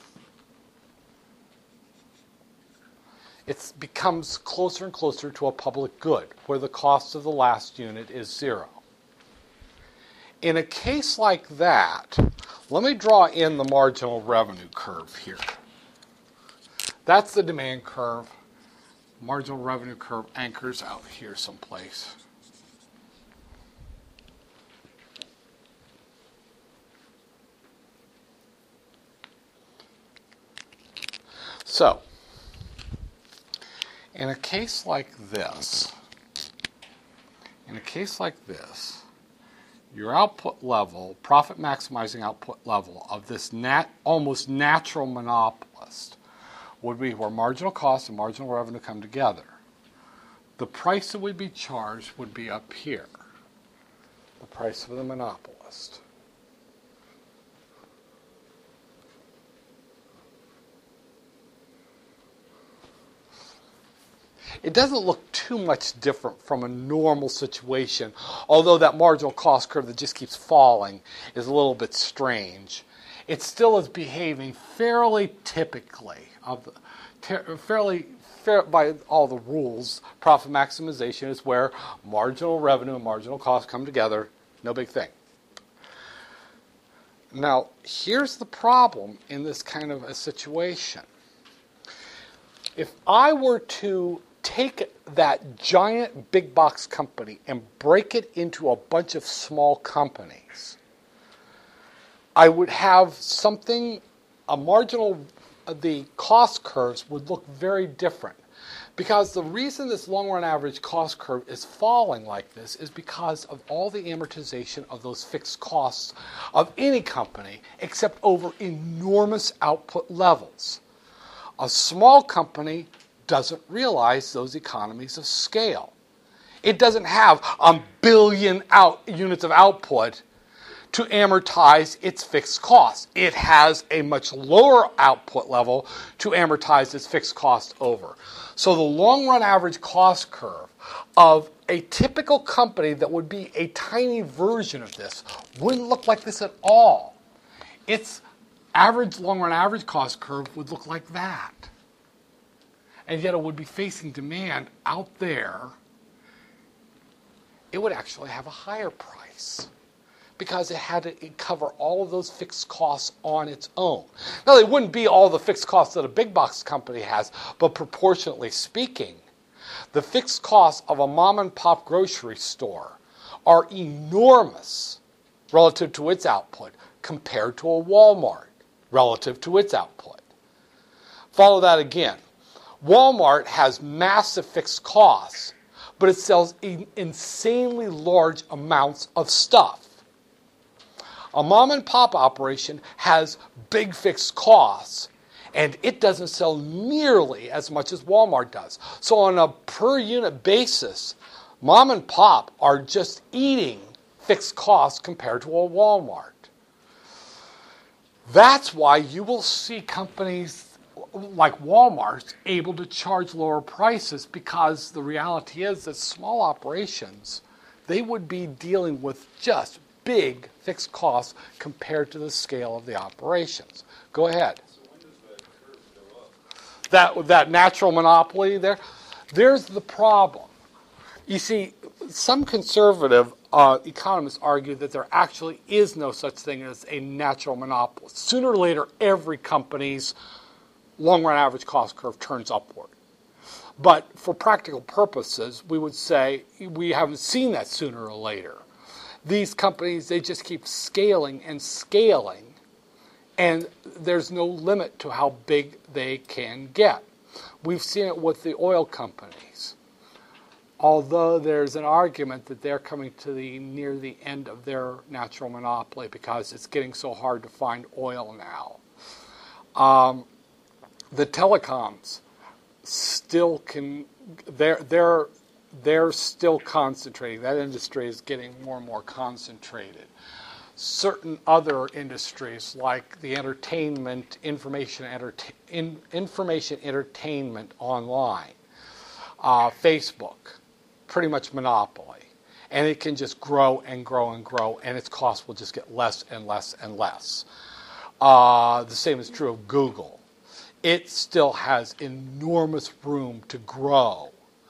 It becomes closer and closer to a public good, where the cost of the last unit is zero. In a case like that, let me draw in the marginal revenue curve here. That's the demand curve. Marginal revenue curve anchors out here someplace. So, in a case like this, in a case like this, your output level, profit maximizing output level of this nat, almost natural monopolist would be where marginal cost and marginal revenue come together. The price that would be charged would be up here, the price of the monopolist. It doesn't look too much different from a normal situation, although that marginal cost curve that just keeps falling is a little bit strange. It still is behaving fairly typically, of the, fairly fair, by all the rules. Profit maximization is where marginal revenue and marginal cost come together. No big thing. Now, here's the problem in this kind of a situation. If I were to take that giant big box company and break it into a bunch of small companies, I would have something, a marginal, the cost curves would look very different. Because the reason this long run average cost curve is falling like this is because of all the amortization of those fixed costs of any company except over enormous output levels. A small company doesn't realize those economies of scale. It doesn't have a billion out units of output to amortize its fixed costs. It has a much lower output level to amortize its fixed costs over. So the long-run average cost curve of a typical company that would be a tiny version of this wouldn't look like this at all. Its average long-run average cost curve would look like that. And yet it would be facing demand out there. It would actually have a higher price because it had to cover all of those fixed costs on its own. Now, they wouldn't be all the fixed costs that a big box company has, but proportionately speaking, the fixed costs of a mom and pop grocery store are enormous relative to its output compared to a Walmart relative to its output. Follow that again. Walmart has massive fixed costs, but it sells in insanely large amounts of stuff. A mom and pop operation has big fixed costs, and it doesn't sell nearly as much as Walmart does. So on a per unit basis, mom and pop are just eating fixed costs compared to a Walmart. That's why you will see companies like Walmart able to charge lower prices, because the reality is that small operations, they would be dealing with just big fixed costs compared to the scale of the operations. Go ahead. So when does that curve go up? That, that natural monopoly there, there's the problem. You see, some conservative uh, economists argue that there actually is no such thing as a natural monopoly. Sooner or later, every company's long-run average cost curve turns upward. But for practical purposes, we would say we haven't seen that sooner or later. These companies, they just keep scaling and scaling, and there's no limit to how big they can get. We've seen it with the oil companies. Although there's an argument that they're coming to the near the end of their natural monopoly because it's getting so hard to find oil now. Um, The telecoms still can, they're, they're, they're still concentrating. That industry is getting more and more concentrated. Certain other industries like the entertainment, information, enterta- in, information entertainment online, uh, Facebook, pretty much monopoly. And it can just grow and grow and grow, and its costs will just get less and less and less. Uh, the same is true of Google. It still has enormous room to grow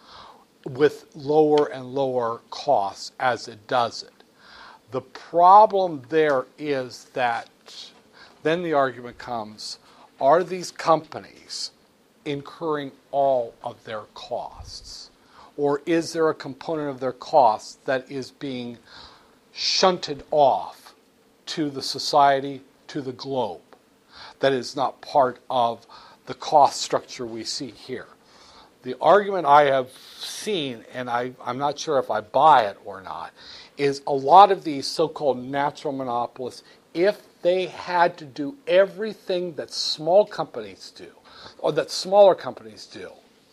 with lower and lower costs as it does it. The problem there is that then the argument comes, are these companies incurring all of their costs? Or is there a component of their costs that is being shunted off to the society, to the globe, that is not part of the cost structure we see here. The argument I have seen, and I, I'm not sure if I buy it or not, is a lot of these so-called natural monopolists, if they had to do everything that small companies do, or that smaller companies do,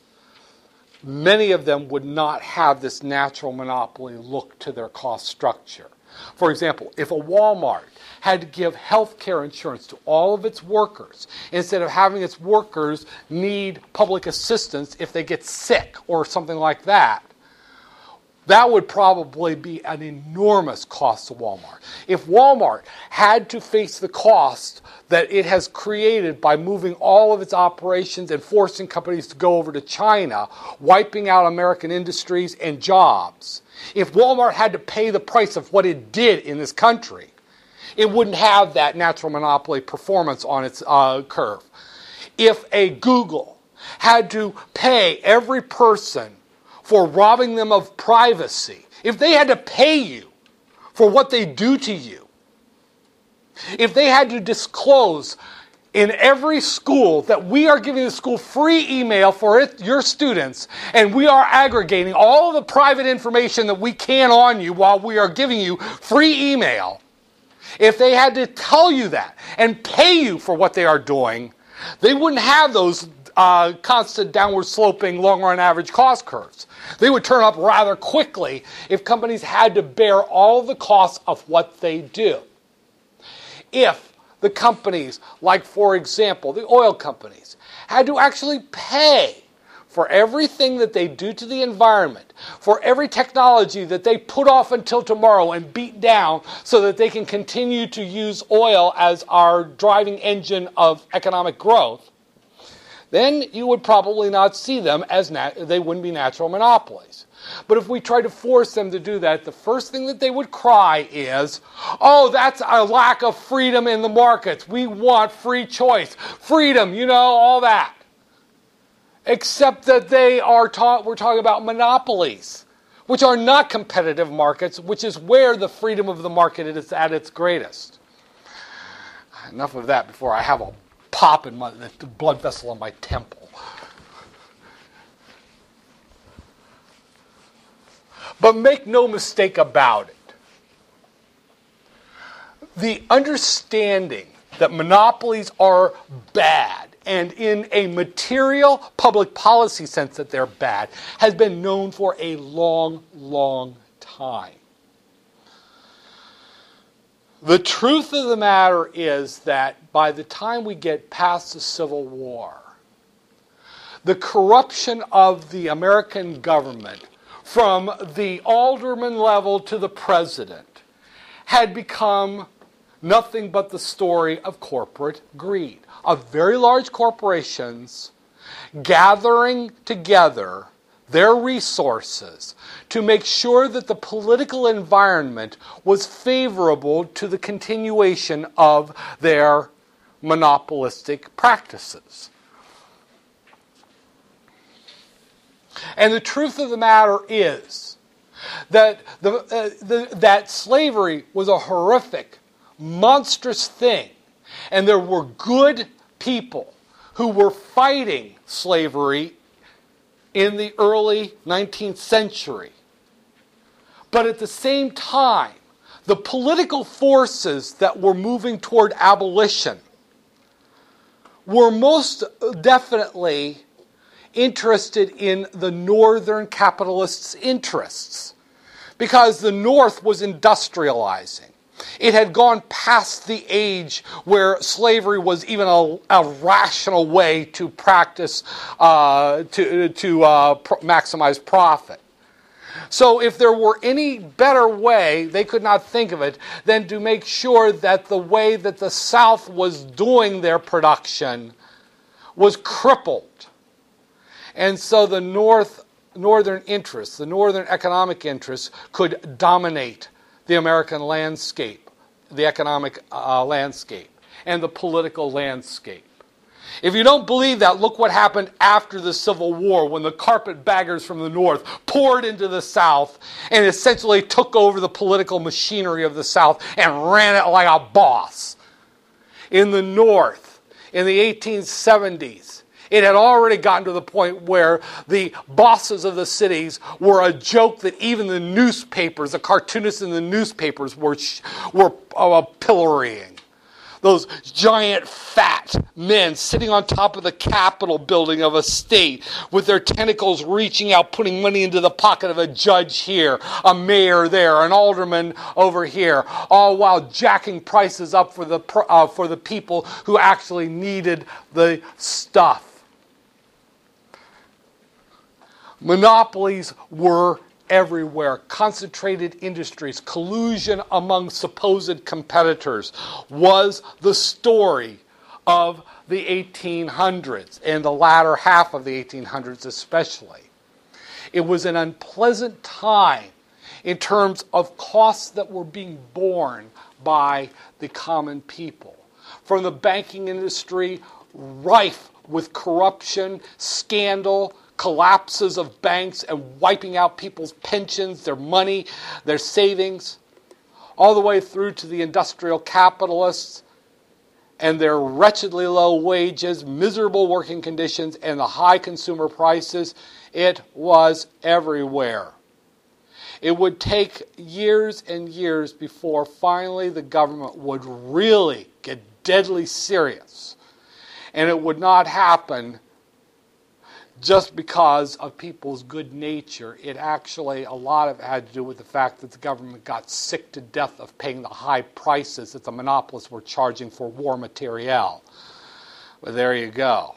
many of them would not have this natural monopoly look to their cost structure. For example, if a Walmart had to give health care insurance to all of its workers, instead of having its workers need public assistance if they get sick or something like that, that would probably be an enormous cost to Walmart. If Walmart had to face the cost that it has created by moving all of its operations and forcing companies to go over to China, wiping out American industries and jobs, if Walmart had to pay the price of what it did in this country, it wouldn't have that natural monopoly performance on its uh, curve. If a Google had to pay every person for robbing them of privacy, if they had to pay you for what they do to you, if they had to disclose in every school that we are giving the school free email for it, your students, and we are aggregating all of the private information that we can on you while we are giving you free email, if they had to tell you that and pay you for what they are doing, they wouldn't have those uh, constant downward sloping long-run average cost curves. They would turn up rather quickly if companies had to bear all the costs of what they do. If the companies, like for example, the oil companies, had to actually pay for everything that they do to the environment, for every technology that they put off until tomorrow and beat down so that they can continue to use oil as our driving engine of economic growth, then you would probably not see them as nat- they wouldn't be natural monopolies. But if we try to force them to do that, the first thing that they would cry is, oh, that's a lack of freedom in the markets. We want free choice, freedom, you know, all that. Except that they are taught, we're talking about monopolies, which are not competitive markets, which is where the freedom of the market is at its greatest. Enough of that before I have a pop in my, the blood vessel in my temple. But make no mistake about it. The understanding that monopolies are bad, and in a material public policy sense that they're bad, has been known for a long, long time. The truth of the matter is that by the time we get past the Civil War, the corruption of the American government, from the alderman level to the president, had become nothing but the story of corporate greed, of very large corporations gathering together their resources to make sure that the political environment was favorable to the continuation of their monopolistic practices. And the truth of the matter is that the, uh, the, that slavery was a horrific, monstrous thing, and there were good people who were fighting slavery in the early nineteenth century. But at the same time, the political forces that were moving toward abolition were most definitely interested in the northern capitalists' interests, because the North was industrializing. It had gone past the age where slavery was even a, a rational way to practice, uh, to, to uh, pro- maximize profit. So if there were any better way, they could not think of it, than to make sure that the way that the South was doing their production was crippled. And so the North, northern interests, the northern economic interests, could dominate the American landscape, the economic uh, landscape, and the political landscape. If you don't believe that, look what happened after the Civil War, when the carpetbaggers from the North poured into the South and essentially took over the political machinery of the South and ran it like a boss. In the North, in the eighteen seventies, It had already gotten to the point where the bosses of the cities were a joke that even the newspapers, the cartoonists in the newspapers were, were uh, pillorying. Those giant fat men sitting on top of the Capitol building of a state with their tentacles reaching out, putting money into the pocket of a judge here, a mayor there, an alderman over here, all while jacking prices up for the, uh, for the people who actually needed the stuff. Monopolies were everywhere. Concentrated industries, collusion among supposed competitors was the story of the eighteen hundreds, and the latter half of the eighteen hundreds especially. It was an unpleasant time in terms of costs that were being borne by the common people. From the banking industry, rife with corruption, scandal, collapses of banks and wiping out people's pensions, their money, their savings, all the way through to the industrial capitalists and their wretchedly low wages, miserable working conditions, and the high consumer prices. It was everywhere. It would take years and years before finally the government would really get deadly serious. And it would not happen just because of people's good nature. It actually, a lot of it had to do with the fact that the government got sick to death of paying the high prices that the monopolists were charging for war materiel. But there you go.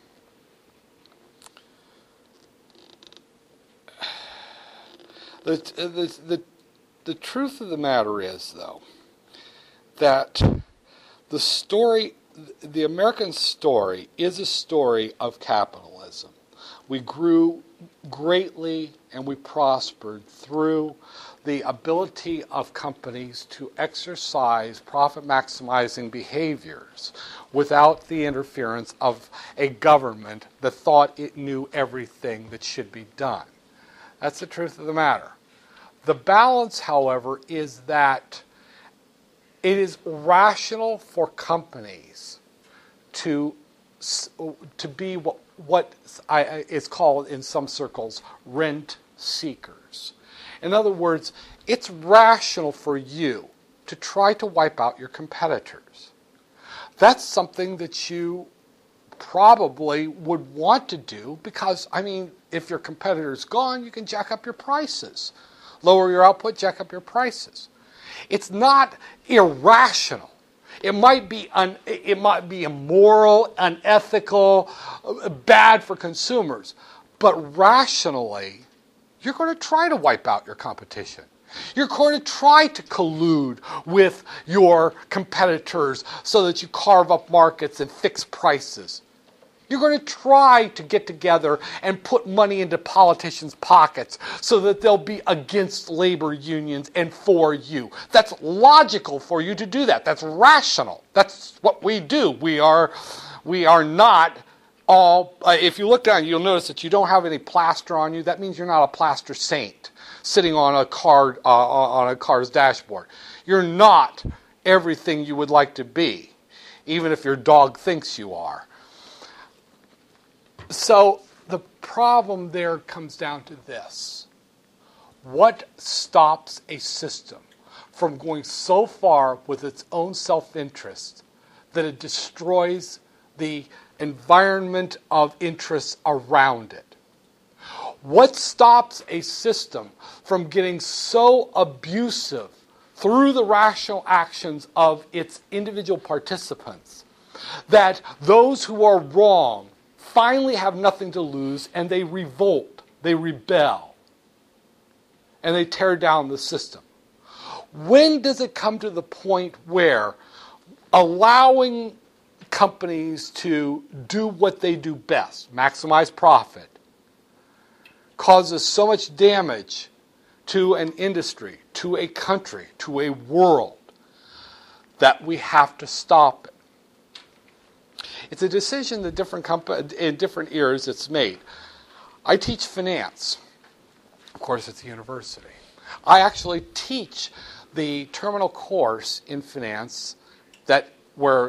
The, the, the, the truth of the matter is, though, that the story, the American story is a story of capitalism. We grew greatly and we prospered through the ability of companies to exercise profit-maximizing behaviors without the interference of a government that thought it knew everything that should be done. That's the truth of the matter. The balance, however, is that it is rational for companies to, to be what, what I, is called in some circles rent seekers. In other words, it's rational for you to try to wipe out your competitors. That's something that you probably would want to do because, I mean, if your competitor's gone, you can jack up your prices. Lower your output, jack up your prices. It's not irrational. It might be un, it might be immoral, unethical, bad for consumers, but rationally, you're going to try to wipe out your competition. You're going to try to collude with your competitors so that you carve up markets and fix prices. You're going to try to get together and put money into politicians' pockets so that they'll be against labor unions and for you. That's logical for you to do that. That's rational. That's what we do. We are, we are not all, uh, if you look down, you'll notice that you don't have any plaster on you. That means you're not a plaster saint sitting on a car, uh, on a car's dashboard. You're not everything you would like to be, even if your dog thinks you are. So the problem there comes down to this. What stops a system from going so far with its own self-interest that it destroys the environment of interests around it? What stops a system from getting so abusive through the rational actions of its individual participants that those who are wrong finally have nothing to lose and they revolt, they rebel, and they tear down the system? When does it come to the point where allowing companies to do what they do best, maximize profit, causes so much damage to an industry, to a country, to a world, that we have to stop it? It's a decision that different comp- in different eras it's made. I teach finance. Of course, it's a university. I actually teach the terminal course in finance that where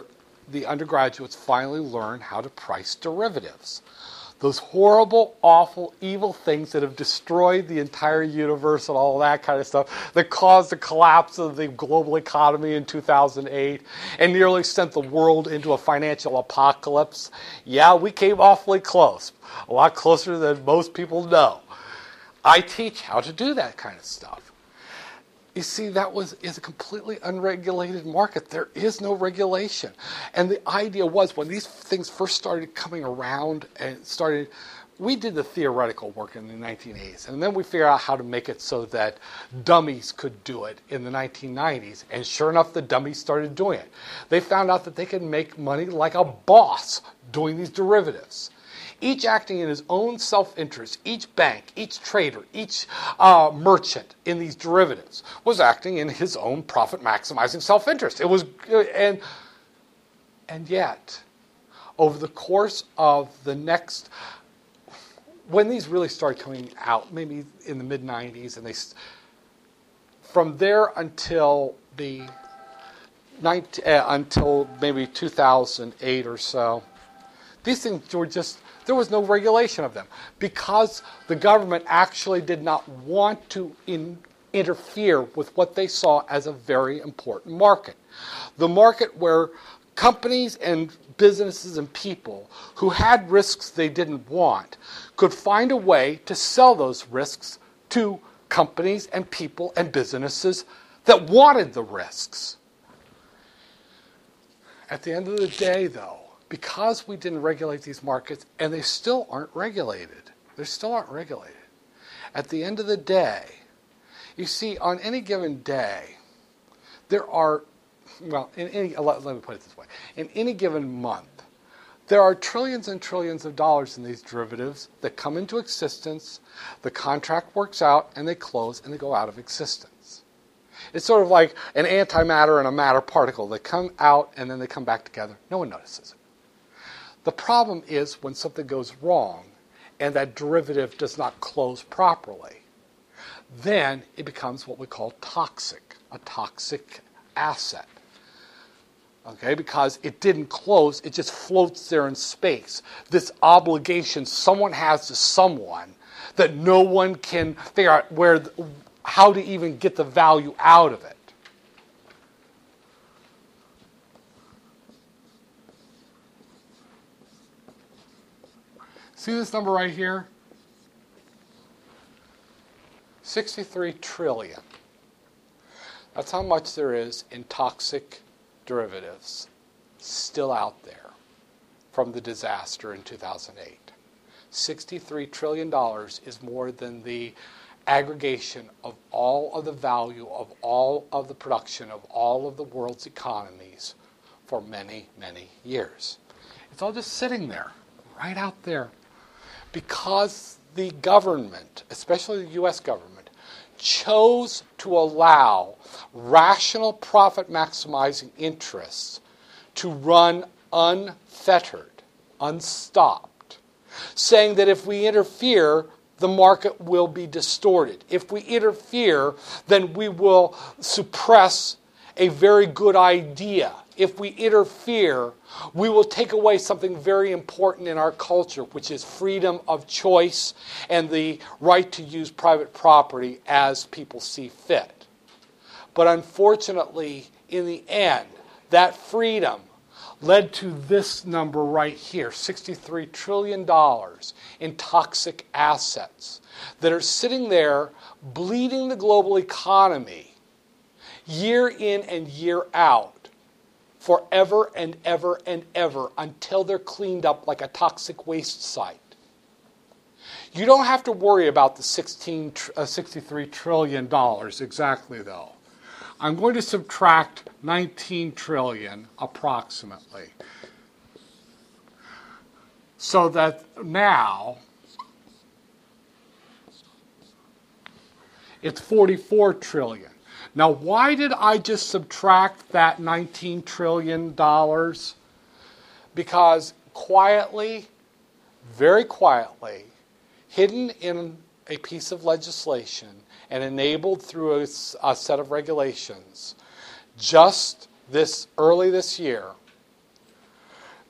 the undergraduates finally learn how to price derivatives. Those horrible, awful, evil things that have destroyed the entire universe and all that kind of stuff, that caused the collapse of the global economy in two thousand eight and nearly sent the world into a financial apocalypse. Yeah, we came awfully close, a lot closer than most people know. I teach how to do that kind of stuff. You see, that was is a completely unregulated market. There is no regulation. And the idea was, when these things first started coming around and started, we did the theoretical work in the nineteen eighties. And then we figured out how to make it so that dummies could do it in the nineteen nineties. And sure enough, the dummies started doing it. They found out that they could make money like a boss doing these derivatives, each acting in his own self-interest. Each bank, each trader, each uh, merchant in these derivatives was acting in his own profit-maximizing self-interest. It was, and and yet, over the course of the next, when these really started coming out, maybe in the mid nineties, and they, from there until the nineteen, uh, until maybe two thousand eight or so, these things were just, there was no regulation of them because the government actually did not want to in, interfere with what they saw as a very important market. The market where companies and businesses and people who had risks they didn't want could find a way to sell those risks to companies and people and businesses that wanted the risks. At the end of the day, though, because we didn't regulate these markets, and they still aren't regulated. They still aren't regulated. At the end of the day, you see, on any given day, there are, well, in any, let, let me put it this way. In any given month, there are trillions and trillions of dollars in these derivatives that come into existence, the contract works out, and they close, and they go out of existence. It's sort of like an antimatter and a matter particle. They come out, and then they come back together. No one notices it. The problem is when something goes wrong and that derivative does not close properly, then it becomes what we call toxic, a toxic asset. Okay, because it didn't close, it just floats there in space. This obligation someone has to someone that no one can figure out where, how to even get the value out of it. See this number right here? sixty-three trillion. That's how much there is in toxic derivatives still out there from the disaster in two thousand eight. sixty-three trillion dollars is more than the aggregation of all of the value of all of the production of all of the world's economies for many, many years. It's all just sitting there, right out there. Because the government, especially the U S government, chose to allow rational profit-maximizing interests to run unfettered, unstopped, saying that if we interfere, the market will be distorted. If we interfere, then we will suppress a very good idea. If we interfere, we will take away something very important in our culture, which is freedom of choice and the right to use private property as people see fit. But unfortunately, in the end, that freedom led to this number right here, sixty-three trillion dollars in toxic assets that are sitting there bleeding the global economy year in and year out, forever and ever and ever, until they're cleaned up like a toxic waste site. You don't have to worry about the sixteen, uh, sixty-three trillion dollars exactly, though. I'm going to subtract nineteen trillion dollars approximately. So that now it's forty-four trillion dollars. Now, why did I just subtract that nineteen trillion dollars? Because quietly, very quietly, hidden in a piece of legislation and enabled through a, a set of regulations, just this early this year,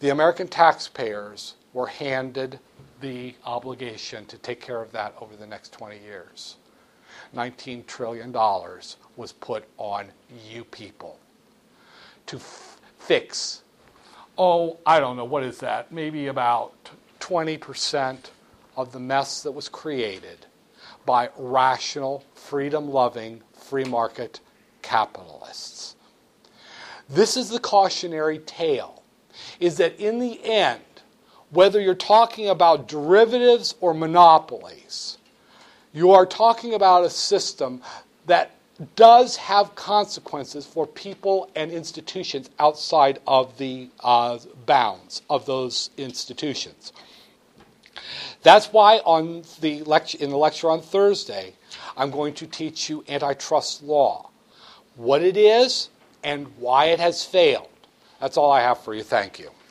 The American taxpayers were handed the obligation to take care of that over the next twenty years. nineteen trillion dollars was put on you people to f- fix, oh, I don't know, what is that? Maybe about twenty percent of the mess that was created by rational, freedom-loving, free market capitalists. This is the cautionary tale, is that in the end, whether you're talking about derivatives or monopolies, you are talking about a system that does have consequences for people and institutions outside of the uh, bounds of those institutions. That's why on the lecture, in the lecture on Thursday, I'm going to teach you antitrust law, what it is and why it has failed. That's all I have for you. Thank you.